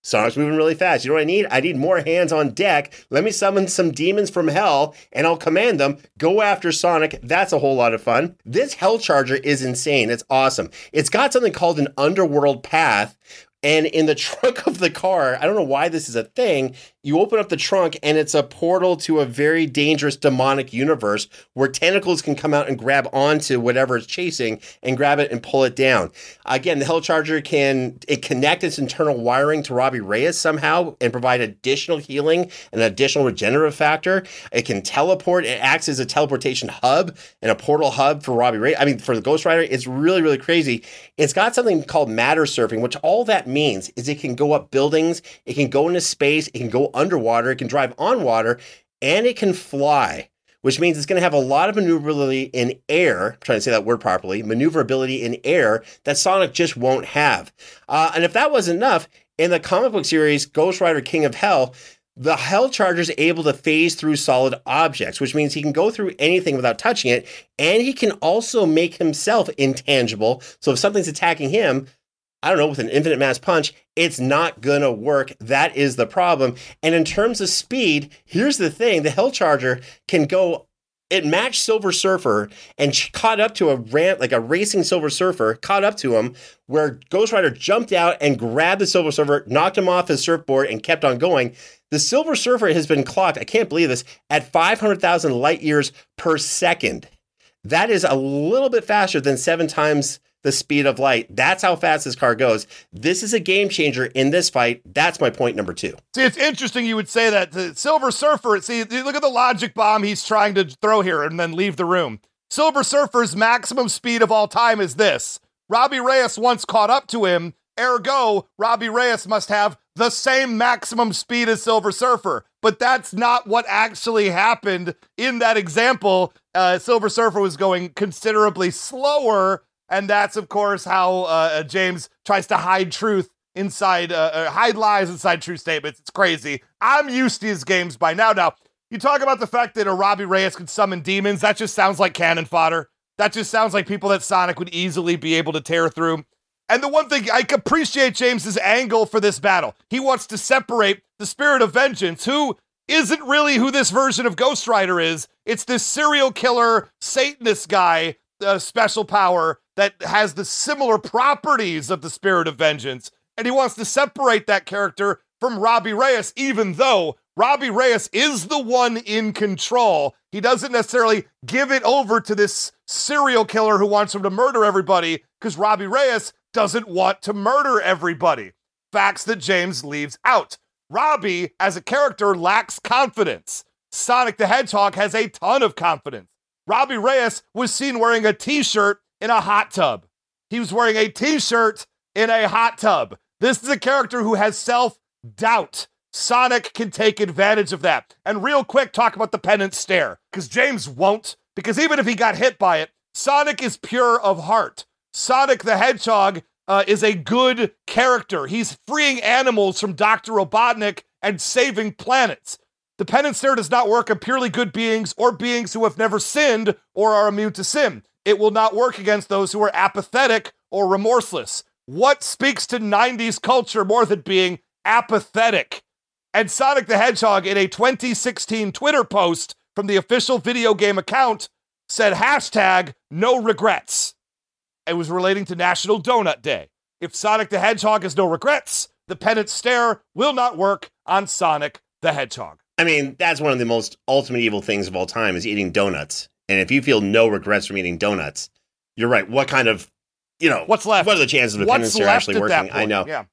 S3: Sonic's moving really fast. You know what I need? I need more hands on deck. Let me summon some demons from hell, and I'll command them. Go after Sonic. That's a whole lot of fun. This Hell Charger is insane. It's awesome. It's got something called an underworld path. And in the trunk of the car, I don't know why this is a thing, you open up the trunk and it's a portal to a very dangerous demonic universe where tentacles can come out and grab onto whatever it's chasing and grab it and pull it down. Again, the Hell Charger can it connect its internal wiring to Robbie Reyes somehow and provide additional healing and additional regenerative factor. It can teleport. It acts as a teleportation hub and a portal hub for Robbie Reyes. I mean, for the Ghost Rider, it's really, really crazy. It's got something called matter surfing, which all that means is it can go up buildings, it can go into space, it can go underwater, it can drive on water, and it can fly, which means it's going to have a lot of maneuverability in air. I'm trying to say that word properly, maneuverability in air that Sonic just won't have. Uh, and if that wasn't enough, in the comic book series Ghost Rider King of Hell, the Hell Charger is able to phase through solid objects, which means he can go through anything without touching it, and he can also make himself intangible. So if something's attacking him, I don't know, with an infinite mass punch, it's not gonna work. That is the problem. And in terms of speed, here's the thing. The Hell Charger can go, it matched Silver Surfer and caught up to a ramp, like a racing Silver Surfer, caught up to him, where Ghost Rider jumped out and grabbed the Silver Surfer, knocked him off his surfboard, and kept on going. The Silver Surfer has been clocked, I can't believe this, at five hundred thousand light years per second. That is a little bit faster than seven times the speed of light. That's how fast this car goes. This is a game changer in this fight. That's my point number two.
S4: See, it's interesting you would say that. The Silver Surfer, see, look at the logic bomb he's trying to throw here and then leave the room. Silver Surfer's maximum speed of all time is this. Robbie Reyes once caught up to him, ergo, Robbie Reyes must have the same maximum speed as Silver Surfer. But that's not what actually happened in that example. Uh, Silver Surfer was going considerably slower. And that's, of course, how uh, James tries to hide truth inside, uh, uh, hide lies inside true statements. It's crazy. I'm used to his games by now. Now, you talk about the fact that a Robbie Reyes could summon demons. That just sounds like cannon fodder. That just sounds like people that Sonic would easily be able to tear through. And the one thing, I appreciate James's angle for this battle. He wants to separate the Spirit of Vengeance, who isn't really who this version of Ghost Rider is. It's this serial killer, Satanist guy, uh, special power that has the similar properties of the Spirit of Vengeance, and he wants to separate that character from Robbie Reyes, even though Robbie Reyes is the one in control. He doesn't necessarily give it over to this serial killer who wants him to murder everybody, because Robbie Reyes doesn't want to murder everybody. Facts that James leaves out. Robbie, as a character, lacks confidence. Sonic the Hedgehog has a ton of confidence. Robbie Reyes was seen wearing a t-shirt in a hot tub. He was wearing a t-shirt in a hot tub. This is a character who has self-doubt. Sonic can take advantage of that. And real quick, talk about the penance stare, because James won't, because even if he got hit by it, Sonic is pure of heart. Sonic the Hedgehog uh, is a good character. He's freeing animals from Doctor Robotnik and saving planets. The penance stare does not work on purely good beings or beings who have never sinned or are immune to sin. It will not work against those who are apathetic or remorseless. What speaks to nineties culture more than being apathetic? And Sonic the Hedgehog, in a twenty sixteen Twitter post from the official video game account, said hashtag no regrets. It was relating to National Donut Day. If Sonic the Hedgehog has no regrets, the penance stare will not work on Sonic the Hedgehog.
S3: I mean, that's one of the most ultimate evil things of all time is eating donuts. And if you feel no regrets from eating donuts, you're right. What kind of, you know,
S4: what's left?
S3: What are the chances of the penance stare actually working? I know.
S4: Yeah.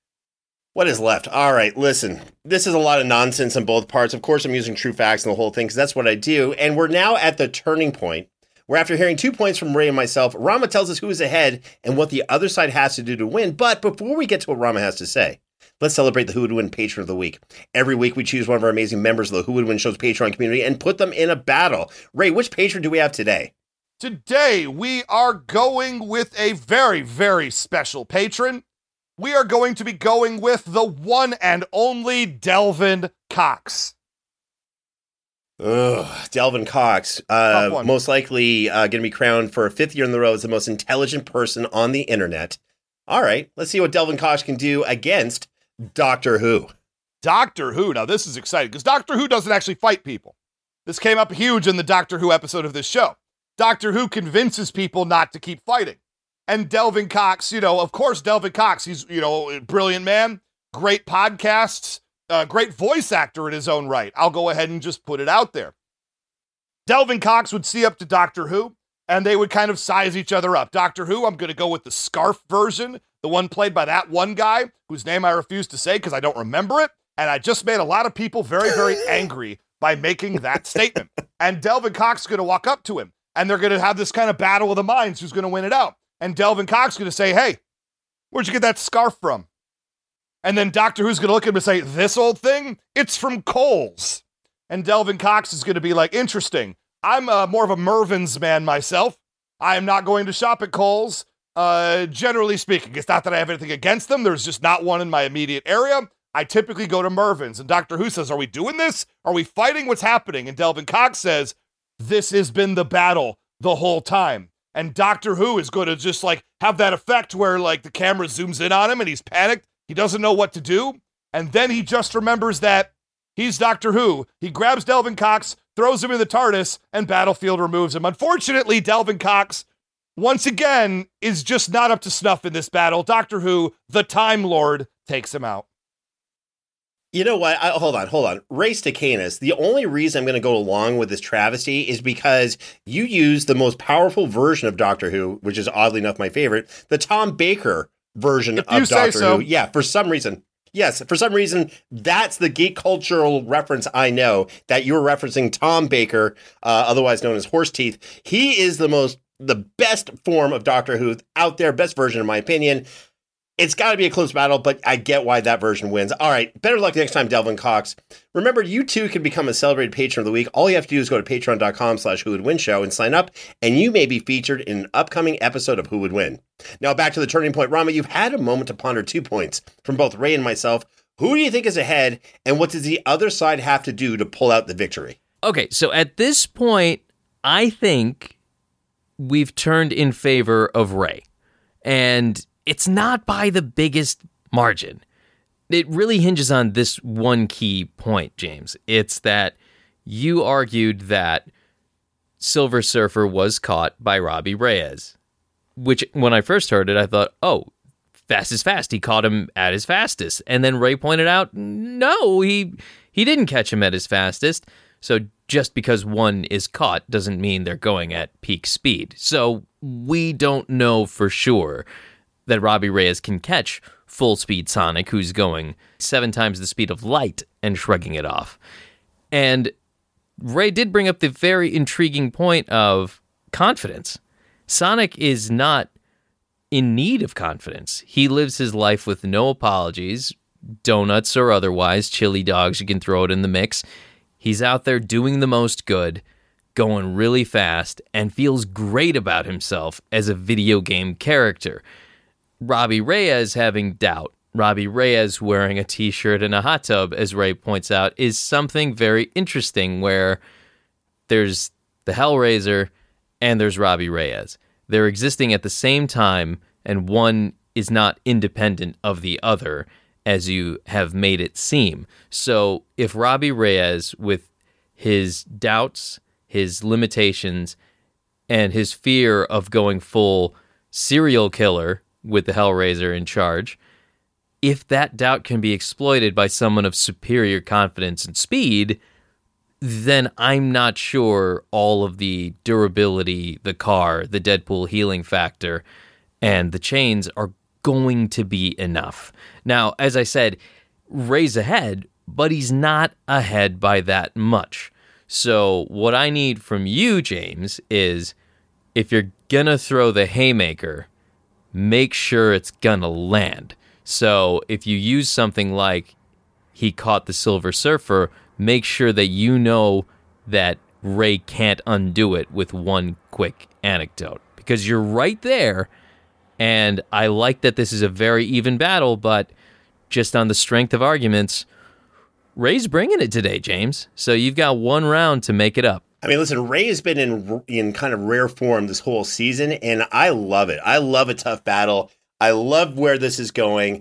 S3: What is left? All right, listen, this is a lot of nonsense on both parts. Of course, I'm using true facts and the whole thing because that's what I do. And we're now at the turning point where after hearing two points from Ray and myself, Rama tells us who is ahead and what the other side has to do to win. But before we get to what Rama has to say, let's celebrate the Who Would Win Patron of the Week. Every week we choose one of our amazing members of the Who Would Win Show's Patreon community and put them in a battle. Ray, which patron do we have today?
S4: Today we are going with a very, very special patron. We are going to be going with the one and only Delvin Cox.
S3: Ugh, Delvin Cox, uh, most likely uh, going to be crowned for a fifth year in a row as the most intelligent person on the internet. All right, let's see what Delvin Cox can do against Doctor Who.
S4: Doctor Who. Now, this is exciting because Doctor Who doesn't actually fight people. This came up huge in the Doctor Who episode of this show. Doctor Who convinces people not to keep fighting. And Delvin Cox, you know, of course, Delvin Cox, he's, you know, a brilliant man, great podcasts, uh, great voice actor in his own right. I'll go ahead and just put it out there. Delvin Cox would see up to Doctor Who, and they would kind of size each other up. Doctor Who, I'm going to go with the Scarf version, the one played by that one guy whose name I refuse to say because I don't remember it. And I just made a lot of people very, very angry by making that statement. And Delvin Cox is going to walk up to him, and they're going to have this kind of battle of the minds, who's going to win it out. And Delvin Cox is going to say, hey, where'd you get that scarf from? And then Doctor Who's going to look at him and say, this old thing? It's from Kohl's. And Delvin Cox is going to be like, interesting. I'm uh, more of a Mervyn's man myself. I am not going to shop at Kohl's. Uh, generally speaking, it's not that I have anything against them. There's just not one in my immediate area. I typically go to Mervyn's. And Doctor Who says, are we doing this? Are we fighting? What's happening? And Delvin Cox says, this has been the battle the whole time. And Doctor Who is going to just like have that effect where like the camera zooms in on him and he's panicked. He doesn't know what to do. And then he just remembers that he's Doctor Who. He grabs Delvin Cox, throws him in the TARDIS, and Battlefield removes him. Unfortunately, Delvin Cox, once again, is just not up to snuff in this battle. Doctor Who, the Time Lord, takes him out.
S3: You know what? I, hold on, hold on. Race to Canis, the only reason I'm going to go along with this travesty is because you use the most powerful version of Doctor Who, which is oddly enough my favorite, the Tom Baker version
S4: if you
S3: of
S4: say
S3: Doctor
S4: so.
S3: Who. Yeah, for some reason. Yes, for some reason, that's the geek cultural reference I know, that you're referencing Tom Baker, uh, otherwise known as Horse Teeth. He is the most, the best form of Doctor Who out there, best version in my opinion. It's got to be a close battle, but I get why that version wins. All right, better luck next time, Delvin Cox. Remember, you too can become a celebrated patron of the week. All you have to do is go to patreon.com slash Who Would Win Show and sign up, and you may be featured in an upcoming episode of Who Would Win. Now back to the turning point. Rama, you've had a moment to ponder two points from both Ray and myself. Who do you think is ahead, and what does the other side have to do to pull out the victory?
S5: Okay, so at this point, I think we've turned in favor of Ray. And it's not by the biggest margin. It really hinges on this one key point, James. It's that you argued that Silver Surfer was caught by Robbie Reyes, which when I first heard it, I thought, oh, fast is fast. He caught him at his fastest. And then Ray pointed out, no, he he didn't catch him at his fastest. So just because one is caught doesn't mean they're going at peak speed. So we don't know for sure that Robbie Reyes can catch full-speed Sonic, who's going seven times the speed of light and shrugging it off. And Ray did bring up the very intriguing point of confidence. Sonic is not in need of confidence. He lives his life with no apologies, donuts or otherwise, chili dogs, you can throw it in the mix. He's out there doing the most good, going really fast, and feels great about himself as a video game character. Robbie Reyes having doubt, Robbie Reyes wearing a t-shirt and a hot tub, as Ray points out, is something very interesting where there's the Hellraiser and there's Robbie Reyes. They're existing at the same time, and one is not independent of the other, as you have made it seem. So if Robbie Reyes, with his doubts, his limitations, and his fear of going full serial killer with the Hellraiser in charge, if that doubt can be exploited by someone of superior confidence and speed, then I'm not sure all of the durability, the car, the Deadpool healing factor, and the chains are going to be enough. Now, as I said, Ray's ahead, but he's not ahead by that much. So what I need from you, James, is if you're gonna throw the haymaker, make sure it's gonna land. So if you use something like he caught the Silver Surfer, make sure that you know that Ray can't undo it with one quick anecdote. Because you're right there, and I like that this is a very even battle, but just on the strength of arguments, Ray's bringing it today, James. So you've got one round to make it up.
S3: I mean, listen, Ray has been in in kind of rare form this whole season, and I love it. I love a tough battle. I love where this is going.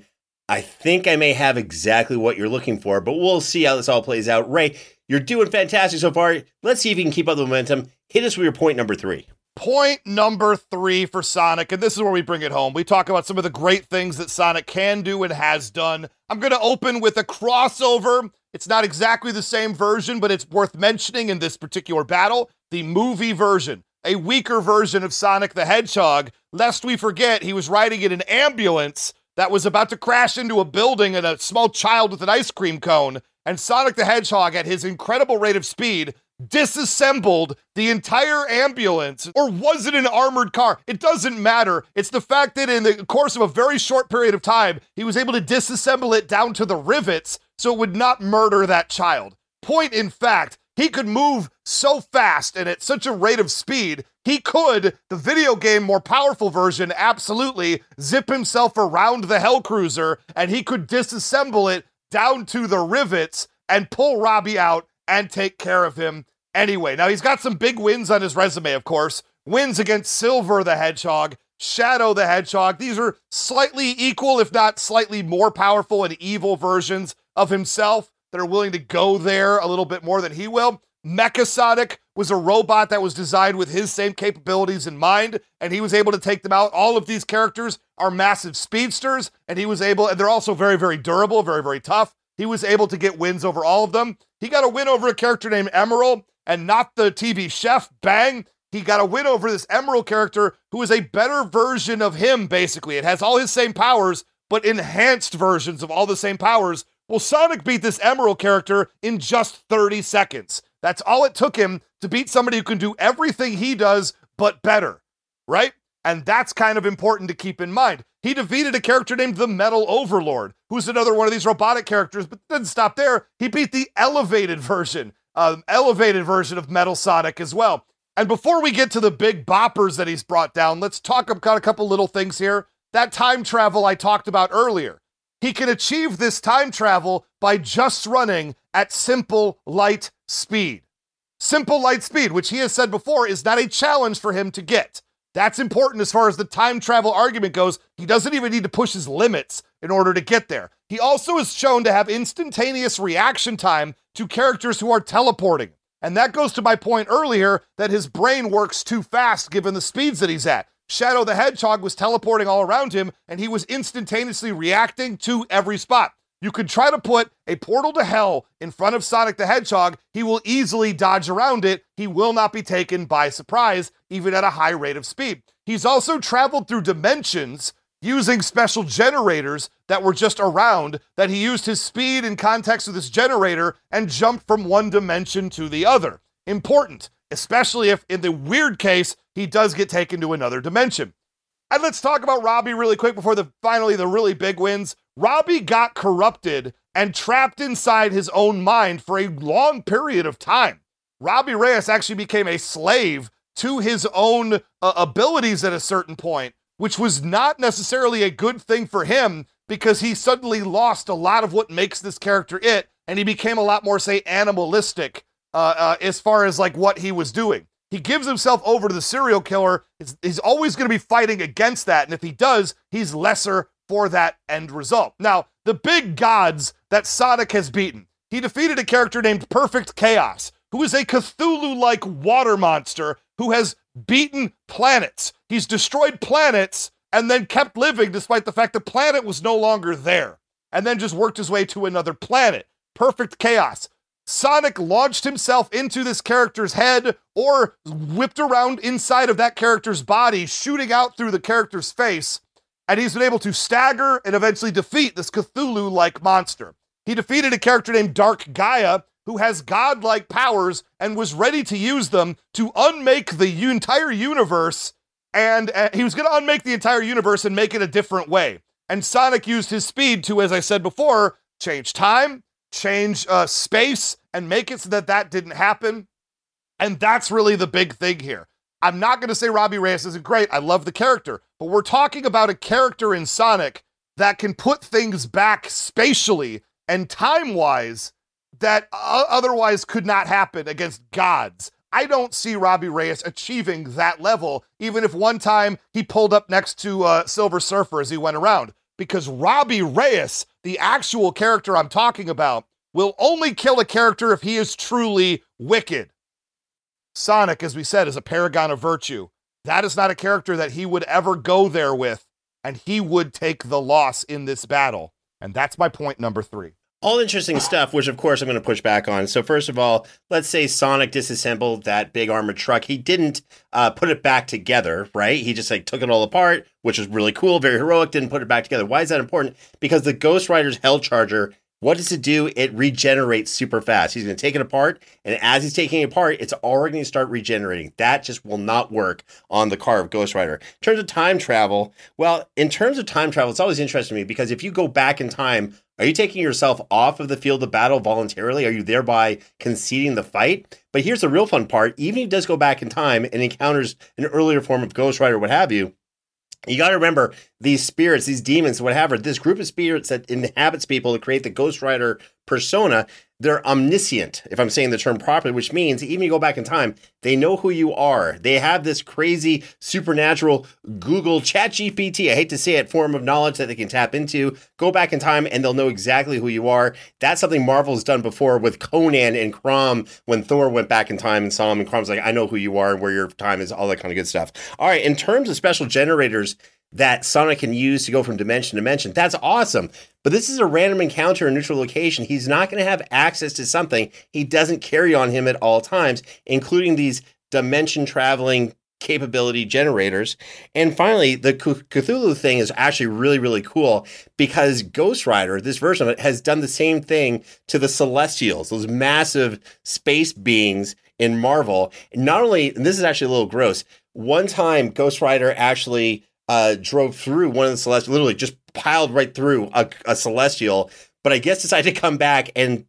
S3: I think I may have exactly what you're looking for, but we'll see how this all plays out. Ray, you're doing fantastic so far. Let's see if you can keep up the momentum. Hit us with your point number three.
S4: Point number three for Sonic, and this is where we bring it home. We talk about some of the great things that Sonic can do and has done. I'm going to open with a crossover. It's not exactly the same version, but it's worth mentioning in this particular battle. The movie version, a weaker version of Sonic the Hedgehog. Lest we forget, he was riding in an ambulance that was about to crash into a building and a small child with an ice cream cone. And Sonic the Hedgehog, at his incredible rate of speed, disassembled the entire ambulance. Or was it an armored car? It doesn't matter. It's the fact that in the course of a very short period of time, he was able to disassemble it down to the rivets so it would not murder that child. Point in fact, he could move so fast and at such a rate of speed, he could, the video game more powerful version, absolutely zip himself around the Hellcruiser, and he could disassemble it down to the rivets and pull Robbie out and take care of him anyway. Now, he's got some big wins on his resume, of course. Wins against Silver the Hedgehog, Shadow the Hedgehog. These are slightly equal, if not slightly more powerful and evil versions of himself that are willing to go there a little bit more than he will. Mecha Sonic was a robot that was designed with his same capabilities in mind, and he was able to take them out. All of these characters are massive speedsters, and he was able, and they're also very, very durable, very, very tough. He was able to get wins over all of them. He got a win over a character named Emerald, and not the T V chef, bang. He got a win over this Emerald character who is a better version of him, basically. It has all his same powers, but enhanced versions of all the same powers. Well, Sonic beat this Emerald character in just thirty seconds. That's all it took him to beat somebody who can do everything he does, but better, right? And that's kind of important to keep in mind. He defeated a character named the Metal Overlord, who's another one of these robotic characters, but didn't stop there. He beat the elevated version, um, elevated version of Metal Sonic as well. And before we get to the big boppers that he's brought down, let's talk about a couple little things here. That time travel I talked about earlier. He can achieve this time travel by just running at simple light speed. Simple light speed, which he has said before is not a challenge for him to get. That's important as far as the time travel argument goes. He doesn't even need to push his limits in order to get there. He also is shown to have instantaneous reaction time to characters who are teleporting. And that goes to my point earlier that his brain works too fast given the speeds that he's at. Shadow the Hedgehog was teleporting all around him, and he was instantaneously reacting to every spot. You could try to put a portal to hell in front of Sonic the Hedgehog. He will easily dodge around it. He will not be taken by surprise, even at a high rate of speed. He's also traveled through dimensions using special generators that were just around, that he used his speed in context of this generator and jumped from one dimension to the other. Important, especially if, in the weird case, he does get taken to another dimension. And let's talk about Robbie really quick before the finally the really big wins. Robbie got corrupted and trapped inside his own mind for a long period of time. Robbie Reyes actually became a slave to his own uh, abilities at a certain point, which was not necessarily a good thing for him because he suddenly lost a lot of what makes this character it, and he became a lot more, say, animalistic uh, uh, as far as like what he was doing. He gives himself over to the serial killer. It's, he's always going to be fighting against that, and if he does, he's lesser for that end result. Now, the big gods that Sonic has beaten. He defeated a character named Perfect Chaos, who is a Cthulhu-like water monster who has beaten planets. He's destroyed planets and then kept living despite the fact the planet was no longer there, and then just worked his way to another planet. Perfect Chaos. Sonic launched himself into this character's head or whipped around inside of that character's body, shooting out through the character's face, and he's been able to stagger and eventually defeat this Cthulhu-like monster. He defeated a character named Dark Gaia, who has godlike powers and was ready to use them to unmake the entire universe, and uh, he was going to unmake the entire universe and make it a different way. And Sonic used his speed to, as I said before, change time, change uh, space, and make it so that that didn't happen. And that's really the big thing here. I'm not going to say Robbie Reyes isn't great. I love the character. But we're talking about a character in Sonic that can put things back spatially and time-wise that uh, otherwise could not happen against gods. I don't see Robbie Reyes achieving that level, even if one time he pulled up next to uh, Silver Surfer as he went around. because Robbie Reyes, the actual character I'm talking about, will only kill a character if he is truly wicked. Sonic, as we said, is a paragon of virtue. That is not a character that he would ever go there with, and he would take the loss in this battle. And that's my point number three.
S3: All interesting stuff, which of course I'm going to push back on. So first of all, let's say Sonic disassembled that big armored truck. He didn't uh, put it back together, right? He just like took it all apart, which was really cool, very heroic, didn't put it back together. Why is that important? Because the Ghost Rider's Hell Charger, what does it do? It regenerates super fast. He's going to take it apart, and as he's taking it apart, it's already going to start regenerating. That just will not work on the car of Ghost Rider. In terms of time travel, well, in terms of time travel, it's always interesting to me because if you go back in time, are you taking yourself off of the field of battle voluntarily? Are you thereby conceding the fight? But here's the real fun part. Even if he does go back in time and encounters an earlier form of Ghost Rider, what have you, you got to remember these spirits, these demons, whatever, this group of spirits that inhabits people to create the Ghost Rider persona, they're omniscient, if I'm saying the term properly, which means even if you go back in time, they know who you are. They have this crazy supernatural Google ChatGPT, I hate to say it, form of knowledge that they can tap into. Go back in time and they'll know exactly who you are. That's something Marvel's done before with Conan and Crom when Thor went back in time and saw him, and Crom's like, I know who you are and where your time is, all that kind of good stuff. All right, in terms of special generators that Sonic can use to go from dimension to dimension, that's awesome. But this is a random encounter in a neutral location. He's not going to have access to something he doesn't carry on him at all times, including these dimension traveling capability generators. And finally, the Cthulhu thing is actually really, really cool because Ghost Rider, this version of it, has done the same thing to the Celestials, those massive space beings in Marvel. And not only, and this is actually a little gross, one time Ghost Rider actually Uh, drove through one of the Celestials, literally just piled right through a, a Celestial, but I guess decided to come back and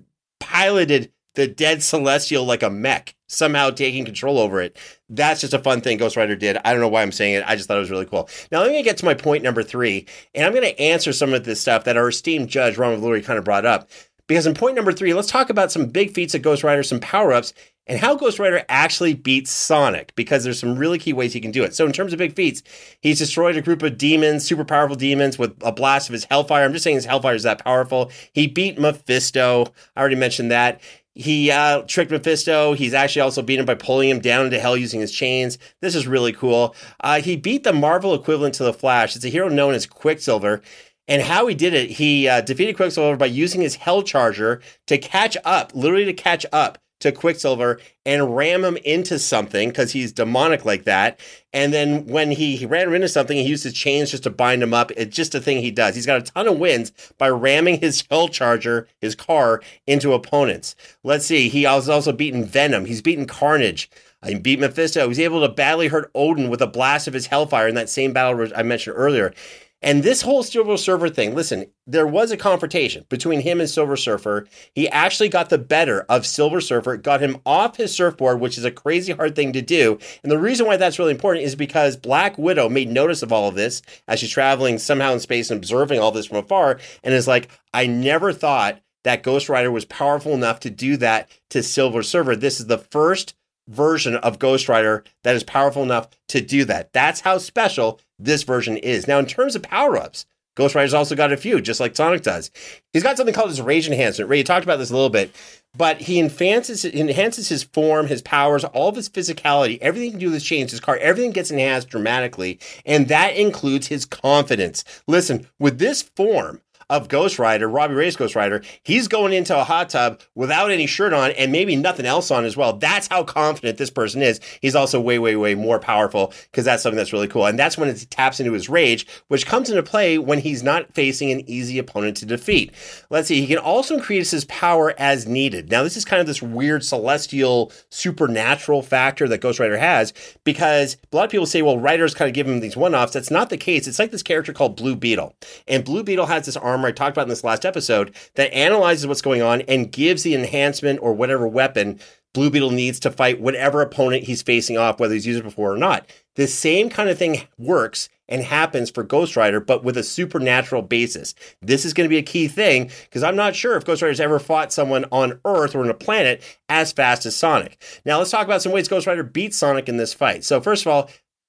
S3: piloted the dead Celestial like a mech, somehow taking control over it. That's just a fun thing Ghost Rider did. I don't know why I'm saying it. I just thought it was really cool. Now, let me get to my point number three, and I'm going to answer some of this stuff that our esteemed judge, Ron Valuri, kind of brought up. Because in point number three, let's talk about some big feats of Ghost Rider, some power-ups, and how Ghost Rider actually beats Sonic, because there's some really key ways he can do it. So in terms of big feats, he's destroyed a group of demons, super powerful demons, with a blast of his Hellfire. I'm just saying his Hellfire is that powerful. He beat Mephisto. I already mentioned that. He uh, tricked Mephisto. He's actually also beaten him by pulling him down into hell using his chains. This is really cool. Uh, he beat the Marvel equivalent to the Flash. It's a hero known as Quicksilver. And how he did it, he uh, defeated Quicksilver by using his Hell Charger to catch up, literally to catch up to Quicksilver and ram him into something because he's demonic like that. And then when he, he ran him into something, he used his chains just to bind him up. It's just a thing he does. He's got a ton of wins by ramming his Hell Charger, his car, into opponents. Let's see. He has also beaten Venom. He's beaten Carnage. He beat Mephisto. He was able to badly hurt Odin with a blast of his Hellfire in that same battle I mentioned earlier. And this whole Silver Surfer thing, listen, there was a confrontation between him and Silver Surfer. He actually got the better of Silver Surfer, got him off his surfboard, which is a crazy hard thing to do. And the reason why that's really important is because Black Widow made notice of all of this as she's traveling somehow in space and observing all this from afar, and is like, I never thought that Ghost Rider was powerful enough to do that to Silver Surfer. This is the first version of Ghost Rider that is powerful enough to do that. That's how special this version is. Now, in terms of power-ups, Ghost Rider's also got a few, just like Sonic does. He's got something called his Rage Enhancement. Ray, you talked about this a little bit, but he enhances, enhances his form, his powers, all of his physicality, everything he can do with his chains, his car, everything gets enhanced dramatically, and that includes his confidence. Listen, with this form of Ghost Rider, Robbie Reyes Ghost Rider, he's going into a hot tub without any shirt on and maybe nothing else on as well. That's how confident this person is. He's also way, way, way more powerful because that's something that's really cool. And that's when it taps into his rage, which comes into play when he's not facing an easy opponent to defeat. Let's see. He can also increase his power as needed. Now, this is kind of this weird celestial supernatural factor that Ghost Rider has, because a lot of people say, well, writers kind of give him these one-offs. That's not the case. It's like this character called Blue Beetle. And Blue Beetle has this armor I talked about in this last episode that analyzes what's going on and gives the enhancement or whatever weapon Blue Beetle needs to fight whatever opponent he's facing off, whether he's used it before or not. The same kind of thing works and happens for Ghost Rider, but with a supernatural basis. This is going to be a key thing because I'm not sure if Ghost Rider's ever fought someone on Earth or on a planet as fast as Sonic. Now let's talk about some ways Ghost Rider beats Sonic in this fight. So first of all,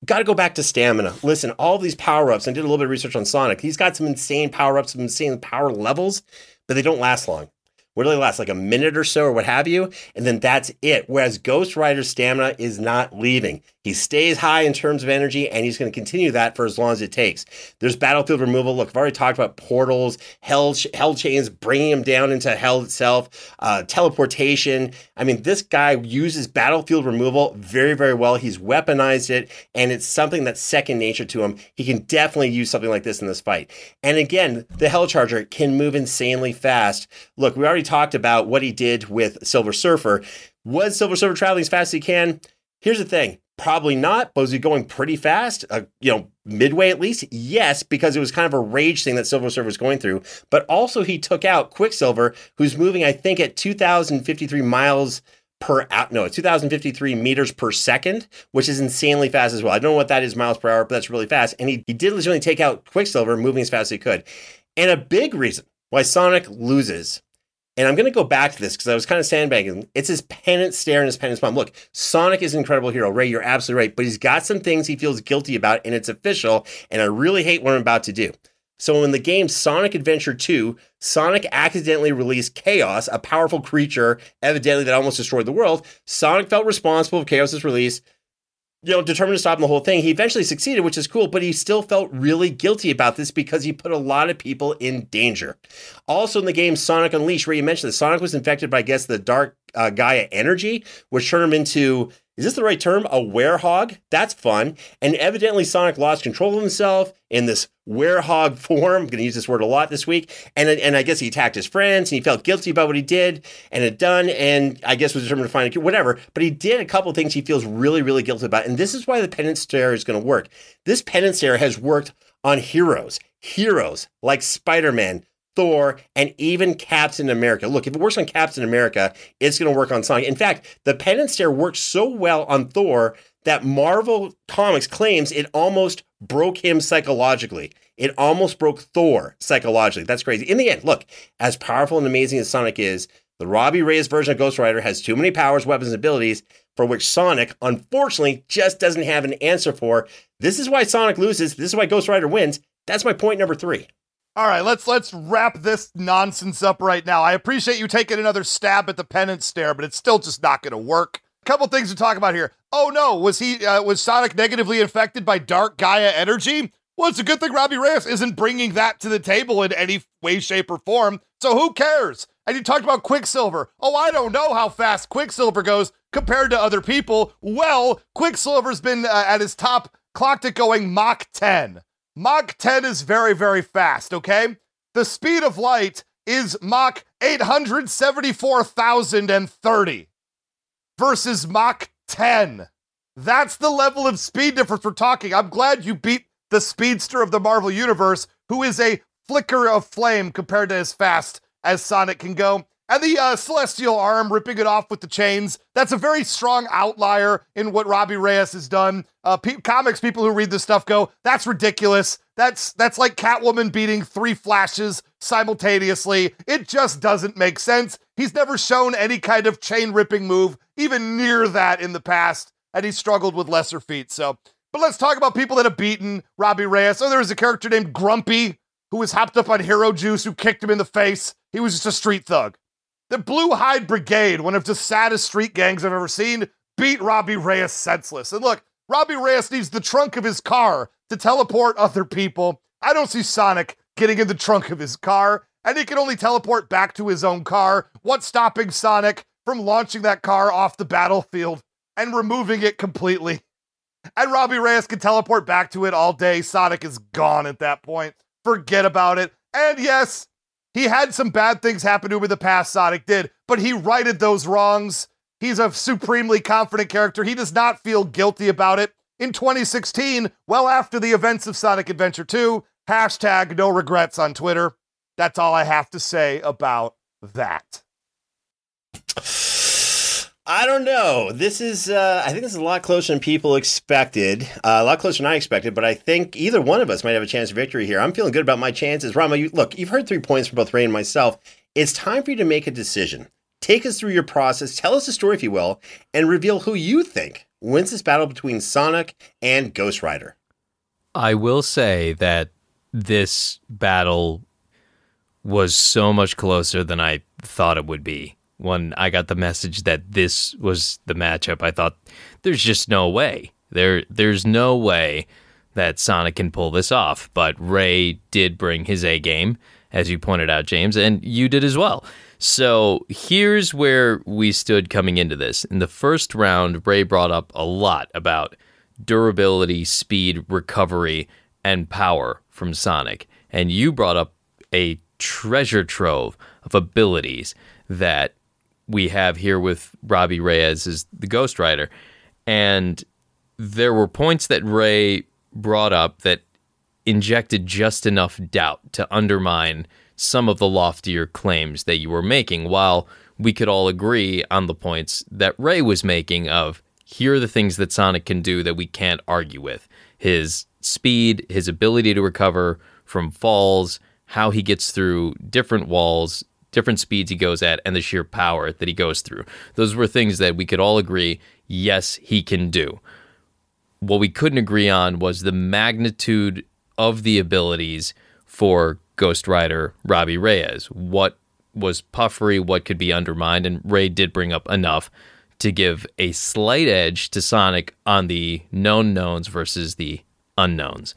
S3: got to go back to stamina. Listen, all these power-ups, I did a little bit of research on Sonic. He's got some insane power-ups, some insane power levels, but they don't last long. What do they last? Like a minute or so or what have you? And then that's it. Whereas Ghost Rider's stamina is not leaving. He stays high in terms of energy, and he's going to continue that for as long as it takes. There's battlefield removal. Look, I've already talked about portals, hell, hell chains, bringing him down into hell itself, uh, teleportation. I mean, this guy uses battlefield removal very, very well. He's weaponized it, and it's something that's second nature to him. He can definitely use something like this in this fight. And again, the Hell Charger can move insanely fast. Look, we already talked about what he did with Silver Surfer. Was Silver Surfer traveling as fast as he can? Here's the thing. Probably not, but was he going pretty fast? Uh, you know, midway at least? Yes, because it was kind of a rage thing that Silver Surfer was going through. But also he took out Quicksilver, who's moving, I think, at two thousand fifty-three miles per hour. No, two thousand fifty-three meters per second, which is insanely fast as well. I don't know what that is miles per hour, but that's really fast. And he, he did legitimately take out Quicksilver, moving as fast as he could. And a big reason why Sonic loses, and I'm going to go back to this because I was kind of sandbagging. It's his penance stare and his penance palm. Look, Sonic is an incredible hero. Ray, you're absolutely right. But he's got some things he feels guilty about, and it's official. And I really hate what I'm about to do. So in the game Sonic Adventure two, Sonic accidentally released Chaos, a powerful creature, evidently that almost destroyed the world. Sonic felt responsible for Chaos's release. You know, determined to stop him the whole thing. He eventually succeeded, which is cool, but he still felt really guilty about this because he put a lot of people in danger. Also in the game Sonic Unleashed, where you mentioned that Sonic was infected by, I guess, the Dark uh, Gaia energy, which turned him into, is this the right term? A werehog? That's fun. And evidently Sonic lost control of himself in this werehog form. I'm going to use this word a lot this week. And, and I guess he attacked his friends and he felt guilty about what he did and had done. And I guess was determined to find a cure, whatever. But he did a couple of things he feels really, really guilty about. And this is why the penance stare is going to work. This penance stare has worked on heroes, heroes like Spider-Man, Thor, and even Captain America. Look, if it works on Captain America, it's going to work on Sonic. In fact, the penance stare works so well on Thor that Marvel Comics claims it almost broke him psychologically. It almost broke Thor psychologically. That's crazy. In the end, look, as powerful and amazing as Sonic is, the Robbie Reyes version of Ghost Rider has too many powers, weapons, and abilities for which Sonic, unfortunately, just doesn't have an answer for. This is why Sonic loses. This is why Ghost Rider wins. That's my point number three.
S4: All right, let's let's wrap this nonsense up right now. I appreciate you taking another stab at the penance stare, but it's still just not going to work. A couple things to talk about here. Oh no, was he uh, was Sonic negatively infected by Dark Gaia energy? Well, it's a good thing Robbie Reyes isn't bringing that to the table in any way, shape, or form. So who cares? And you talked about Quicksilver. Oh, I don't know how fast Quicksilver goes compared to other people. Well, Quicksilver's been uh, at his top, clocked it going Mach ten. Mach ten is very, very fast, okay? The speed of light is Mach eight hundred seventy-four thousand thirty versus Mach ten. That's the level of speed difference we're talking. I'm glad you beat the speedster of the Marvel Universe, who is a flicker of flame compared to as fast as Sonic can go. And the uh, celestial arm ripping it off with the chains, that's a very strong outlier in what Robbie Reyes has done. Uh, pe- comics people who read this stuff go, that's ridiculous. That's that's like Catwoman beating three Flashes simultaneously. It just doesn't make sense. He's never shown any kind of chain-ripping move, even near that in the past, and he struggled with lesser feats. So, but let's talk about people that have beaten Robbie Reyes. Oh, there was a character named Grumpy, who was hopped up on Hero Juice, who kicked him in the face. He was just a street thug. The Blue Hide Brigade, one of the saddest street gangs I've ever seen, beat Robbie Reyes senseless. And look, Robbie Reyes needs the trunk of his car to teleport other people. I don't see Sonic getting in the trunk of his car, and he can only teleport back to his own car. What's stopping Sonic from launching that car off the battlefield and removing it completely? And Robbie Reyes can teleport back to it all day. Sonic is gone at that point. Forget about it. And yes, he had some bad things happen to him in the past, Sonic did, but he righted those wrongs. He's a supremely confident character. He does not feel guilty about it. In twenty sixteen, well after the events of Sonic Adventure two, hashtag no regrets on Twitter. That's all I have to say about that.
S3: I don't know. This is, uh, I think this is a lot closer than people expected. Uh, a lot closer than I expected, but I think either one of us might have a chance of victory here. I'm feeling good about my chances. Rama, you, look, you've heard three points from both Ray and myself. It's time for you to make a decision. Take us through your process, tell us the story, if you will, and reveal who you think wins this battle between Sonic and Ghost Rider.
S5: I will say that this battle was so much closer than I thought it would be. When I got the message that this was the matchup, I thought, there's just no way. There, There's no way that Sonic can pull this off. But Ray did bring his A game, as you pointed out, James, and you did as well. So here's where we stood coming into this. In the first round, Ray brought up a lot about durability, speed, recovery, and power from Sonic. And you brought up a treasure trove of abilities that we have here with Robbie Reyes as the Ghost Rider. And there were points that Ray brought up that injected just enough doubt to undermine some of the loftier claims that you were making, while we could all agree on the points that Ray was making of, here are the things that Sonic can do that we can't argue with. His speed, his ability to recover from falls, how he gets through different walls, different speeds he goes at, and the sheer power that he goes through. Those were things that we could all agree, yes, he can do. What we couldn't agree on was the magnitude of the abilities for Ghost Rider Robbie Reyes. What was puffery, what could be undermined, and Ray did bring up enough to give a slight edge to Sonic on the known knowns versus the unknowns.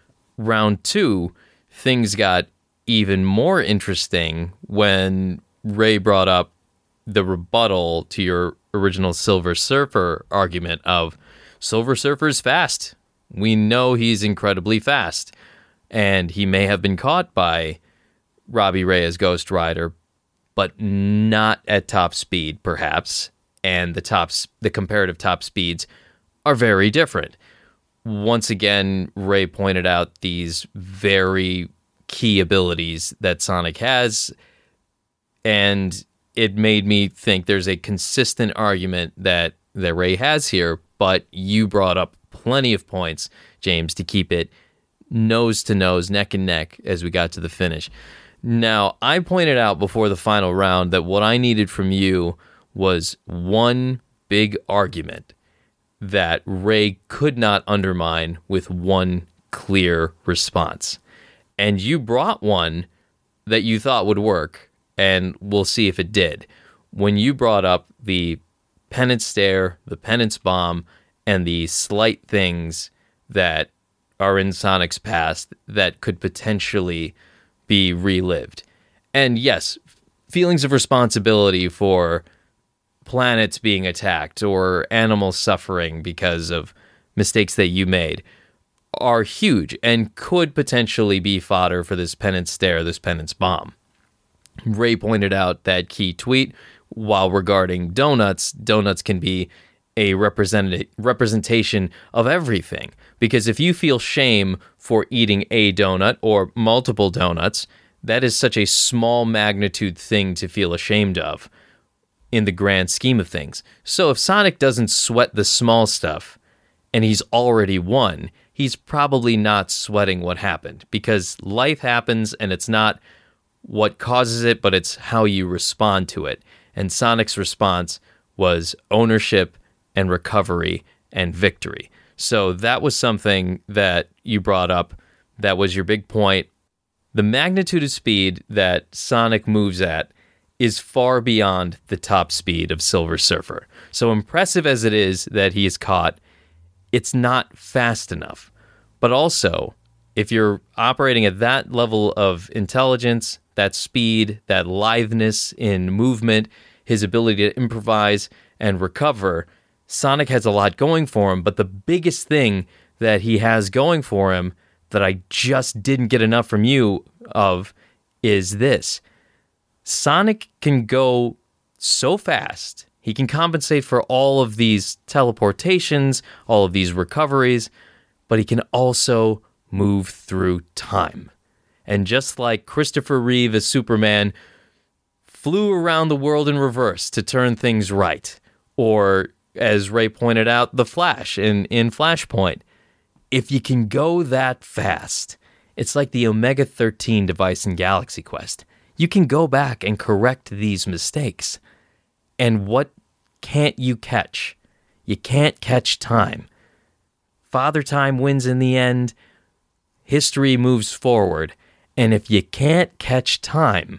S5: Round two, things got even more interesting when Ray brought up the rebuttal to your original Silver Surfer argument of, Silver Surfer's fast. We know he's incredibly fast, and he may have been caught by Robbie Reyes' Ghost Rider, but not at top speed, perhaps. And the top, the comparative top speeds are very different. Once again, Ray pointed out these very key abilities that Sonic has, and it made me think there's a consistent argument that, that Ray has here, but you brought up plenty of points, James, to keep it nose to nose, neck and neck as we got to the finish. Now, I pointed out before the final round that what I needed from you was one big argument that Ray could not undermine with one clear response. And you brought one that you thought would work, and we'll see if it did. When you brought up the penance stare, the penance bomb, and the slight things that are in Sonic's past that could potentially be relived. And yes, feelings of responsibility for planets being attacked or animals suffering because of mistakes that you made are huge and could potentially be fodder for this penance stare, this penance bomb. Ray pointed out that key tweet, while regarding donuts, donuts can be a represent- representation of everything. Because if you feel shame for eating a donut or multiple donuts, that is such a small magnitude thing to feel ashamed of in the grand scheme of things. So if Sonic doesn't sweat the small stuff and he's already won, he's probably not sweating what happened, because life happens and it's not what causes it, but it's how you respond to it. And Sonic's response was ownership and recovery and victory. So that was something that you brought up. That was your big point. The magnitude of speed that Sonic moves at is far beyond the top speed of Silver Surfer. So impressive as it is that he is caught, it's not fast enough. But also, if you're operating at that level of intelligence, that speed, that litheness in movement, his ability to improvise and recover, Sonic has a lot going for him. But the biggest thing that he has going for him that I just didn't get enough from you of is this. Sonic can go so fast. He can compensate for all of these teleportations, all of these recoveries, but he can also move through time. And just like Christopher Reeve as Superman flew around the world in reverse to turn things right, or as Ray pointed out, the Flash in, in Flashpoint, if you can go that fast, it's like the Omega thirteen device in Galaxy Quest. You can go back and correct these mistakes. And what can't you catch? You can't catch time. Father Time wins in the end. History moves forward. And if you can't catch time,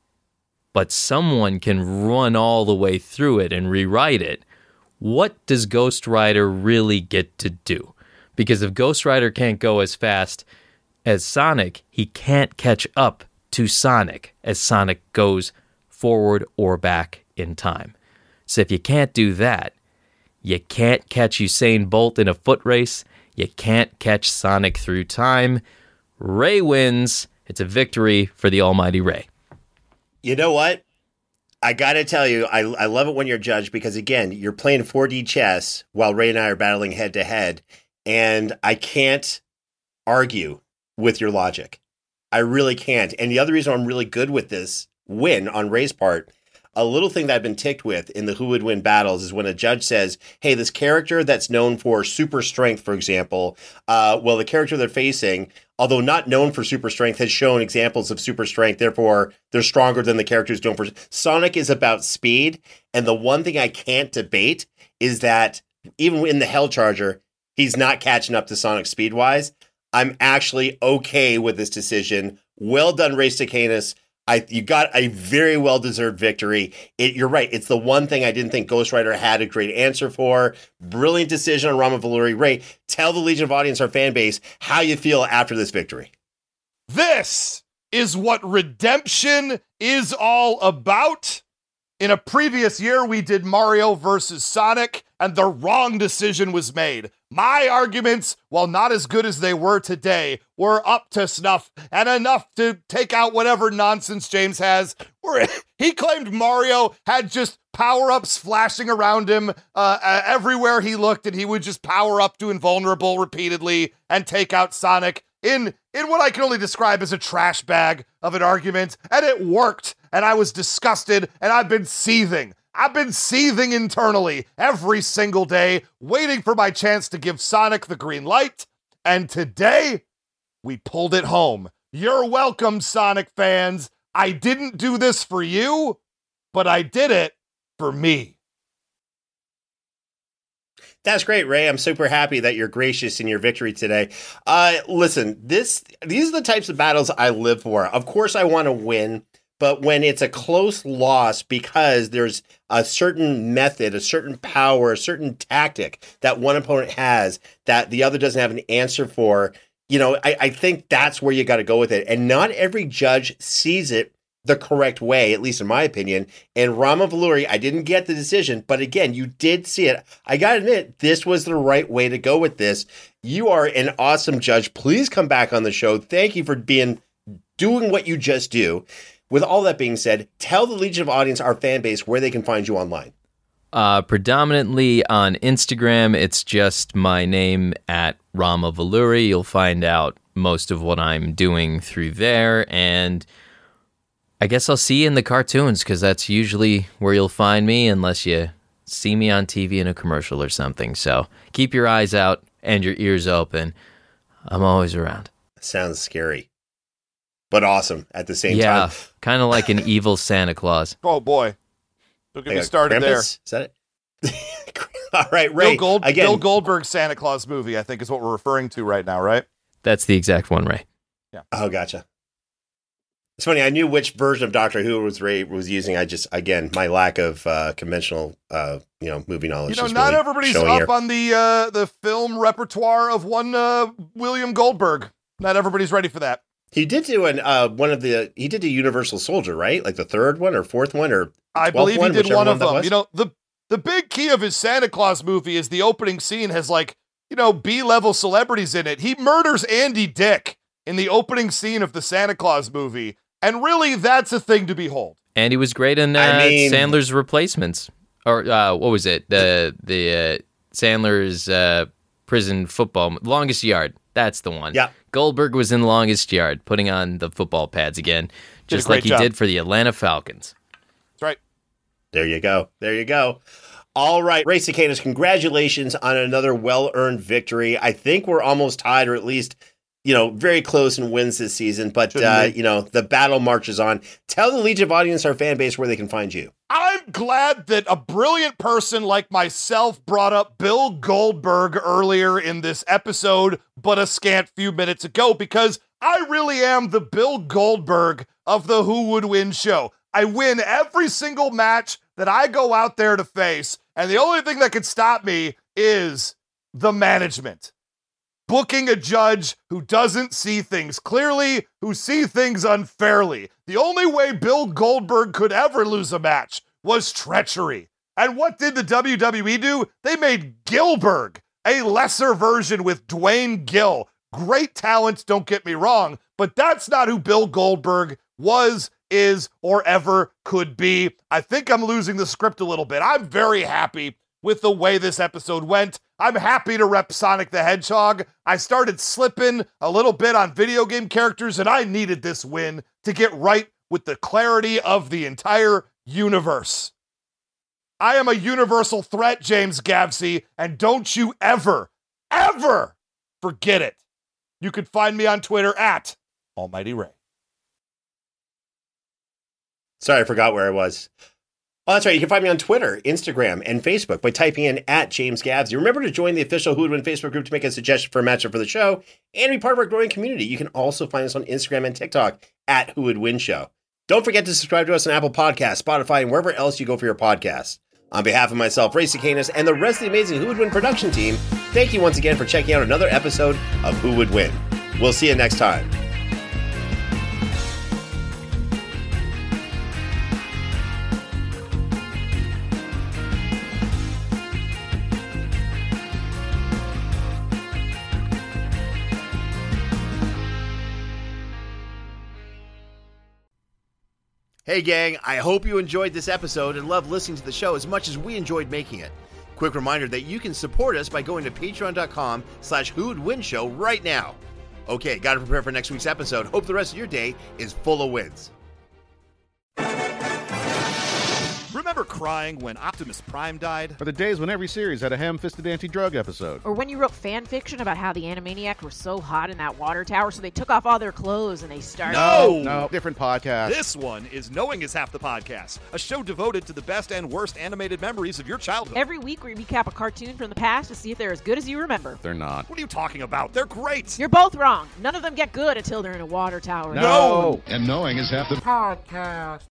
S5: but someone can run all the way through it and rewrite it, what does Ghost Rider really get to do? Because if Ghost Rider can't go as fast as Sonic, he can't catch up to Sonic as Sonic goes forward or back in time. So if you can't do that, you can't catch Usain Bolt in a foot race. You can't catch Sonic through time. Ray wins. It's a victory for the almighty Ray.
S3: You know what? I got to tell you, I, I love it when you're judged because, again, you're playing four D chess while Ray and I are battling head to head. And I can't argue with your logic. I really can't. And the other reason I'm really good with this win on Ray's part, a little thing that I've been ticked with in the Who Would Win battles is when a judge says, hey, this character that's known for super strength, for example, uh, well, the character they're facing, although not known for super strength, has shown examples of super strength. Therefore, they're stronger than the characters known for. Sonic is about speed. And the one thing I can't debate is that even in the Hell Charger, he's not catching up to Sonic speed-wise. I'm actually okay with this decision. Well done, Ray Stacanis. I, you got a very well-deserved victory. It, you're right. It's the one thing I didn't think Ghost Rider had a great answer for. Brilliant decision on Rama Valuri. Ray, tell the Legion of Audience, our fan base, how you feel after this victory.
S4: This is what redemption is all about. In a previous year, we did Mario versus Sonic, and the wrong decision was made. My arguments, while not as good as they were today, were up to snuff and enough to take out whatever nonsense James has. Where he claimed Mario had just power-ups flashing around him uh, uh, everywhere he looked, and he would just power up to invulnerable repeatedly and take out Sonic in in what I can only describe as a trash bag of an argument, and it worked, and I was disgusted, and I've been seething. I've been seething internally every single day, waiting for my chance to give Sonic the green light, and today, we pulled it home. You're welcome, Sonic fans. I didn't do this for you, but I did it for me.
S3: That's great, Ray. I'm super happy that you're gracious in your victory today. Uh, listen, this these are the types of battles I live for. Of course, I want to win, but when it's a close loss because there's a certain method, a certain power, a certain tactic that one opponent has that the other doesn't have an answer for, you know, I, I think that's where you got to go with it. And not every judge sees it the correct way, at least in my opinion. And Rama Valuri, I didn't get the decision, but again, you did see it. I got to admit, this was the right way to go with this. You are an awesome judge. Please come back on the show. Thank you for being doing what you just do. With all that being said, tell the Legion of Audience, our fan base, where they can find you online.
S5: Uh, predominantly on Instagram, it's just my name at Rama Valuri. You'll find out most of what I'm doing through there, and I guess I'll see you in the cartoons, because that's usually where you'll find me, unless you see me on T V in a commercial or something. So keep your eyes out and your ears open. I'm always around.
S3: Sounds scary, but awesome at the same
S5: yeah,
S3: time.
S5: Yeah, kind of like an evil Santa Claus.
S4: Oh, boy. Don't get
S3: Like
S4: me started there.
S3: Krampus? Is that it? All right, Ray.
S4: Bill, Gold-
S3: again,
S4: Bill Goldberg's Santa Claus movie, I think, is what we're referring to right now, right?
S5: That's the exact one, Ray.
S4: Yeah.
S3: Oh, gotcha. It's funny. I knew which version of Doctor Who was Ray was using. I just, again, my lack of uh, conventional, uh, you know, movie knowledge.
S4: You know,
S3: is
S4: not
S3: really
S4: everybody's
S3: showing
S4: up
S3: here.
S4: on the uh, the film repertoire of one uh, William Goldberg. Not everybody's ready for that.
S3: He did do an uh, one of the. He did a Universal Soldier, right? Like the third one or fourth one or
S4: I
S3: twelfth
S4: believe he
S3: one,
S4: did
S3: whichever
S4: one of
S3: that
S4: them.
S3: was.
S4: You know, the the big key of his Santa Claus movie is the opening scene has like, you know, B-level celebrities in it. He murders Andy Dick in the opening scene of the Santa Claus movie. And really, that's a thing to behold.
S5: And he was great in uh,
S3: I mean-
S5: Sandler's Replacements. Or uh, what was it? The the uh, Sandler's uh, prison football, Longest Yard. That's the one.
S3: Yeah.
S5: Goldberg was in Longest Yard, putting on the football pads again,
S4: Did a
S5: just
S4: great
S5: like he
S4: job.
S5: did for the Atlanta Falcons.
S4: That's right.
S3: There you go. There you go. All right, Ray Cicadas, congratulations on another well-earned victory. I think we're almost tied, or at least, you know, very close and wins this season, but, uh, you know, the battle marches on. Tell the Legion of Audience, our fan base, where they can find you.
S4: I'm glad that a brilliant person like myself brought up Bill Goldberg earlier in this episode, but a scant few minutes ago, because I really am the Bill Goldberg of the Who Would Win show. I win every single match that I go out there to face, and the only thing that can stop me is the management. Booking a judge who doesn't see things clearly, who see things unfairly. The only way Bill Goldberg could ever lose a match was treachery. And what did the W W E do? They made Gillberg, a lesser version with Dwayne Gill. Great talent, don't get me wrong, but that's not who Bill Goldberg was, is, or ever could be. I think I'm losing the script a little bit. I'm very happy with the way this episode went. I'm happy to rep Sonic the Hedgehog. I started slipping a little bit on video game characters, and I needed this win to get right with the clarity of the entire universe. I am a universal threat, James Gavsey, and don't you ever, ever forget it. You can find me on Twitter at Almighty Ray.
S3: Sorry, I forgot where I was. Oh, that's right. You can find me on Twitter, Instagram, and Facebook by typing in at James Gavsey. Remember to join the official Who Would Win Facebook group to make a suggestion for a matchup for the show and be part of our growing community. You can also find us on Instagram and TikTok at Who Would Win Show. Don't forget to subscribe to us on Apple Podcasts, Spotify, and wherever else you go for your podcasts. On behalf of myself, Ray Cicanis, and the rest of the amazing Who Would Win production team, thank you once again for checking out another episode of Who Would Win. We'll see you next time. Hey gang, I hope you enjoyed this episode and loved listening to the show as much as we enjoyed making it. Quick reminder that you can support us by going to patreon.com slash Who Would Win show right now. Okay, gotta prepare for next week's episode. Hope the rest of your day is full of wins.
S4: Remember crying when Optimus Prime died?
S6: Or the days when every series had a ham-fisted anti-drug episode.
S7: Or when you wrote fan fiction about how the Animaniacs were so hot in that water tower, so they took off all their clothes and they started...
S4: No!
S6: No, different podcast.
S4: This one is Knowing is Half the Podcast, a show devoted to the best and worst animated memories of your childhood.
S7: Every week we recap a cartoon from the past to see if they're as good as you remember.
S6: They're not.
S4: What are you talking about? They're great!
S7: You're both wrong. None of them get good until they're in a water tower.
S6: No!
S4: No.
S8: And Knowing is Half the
S9: Podcast.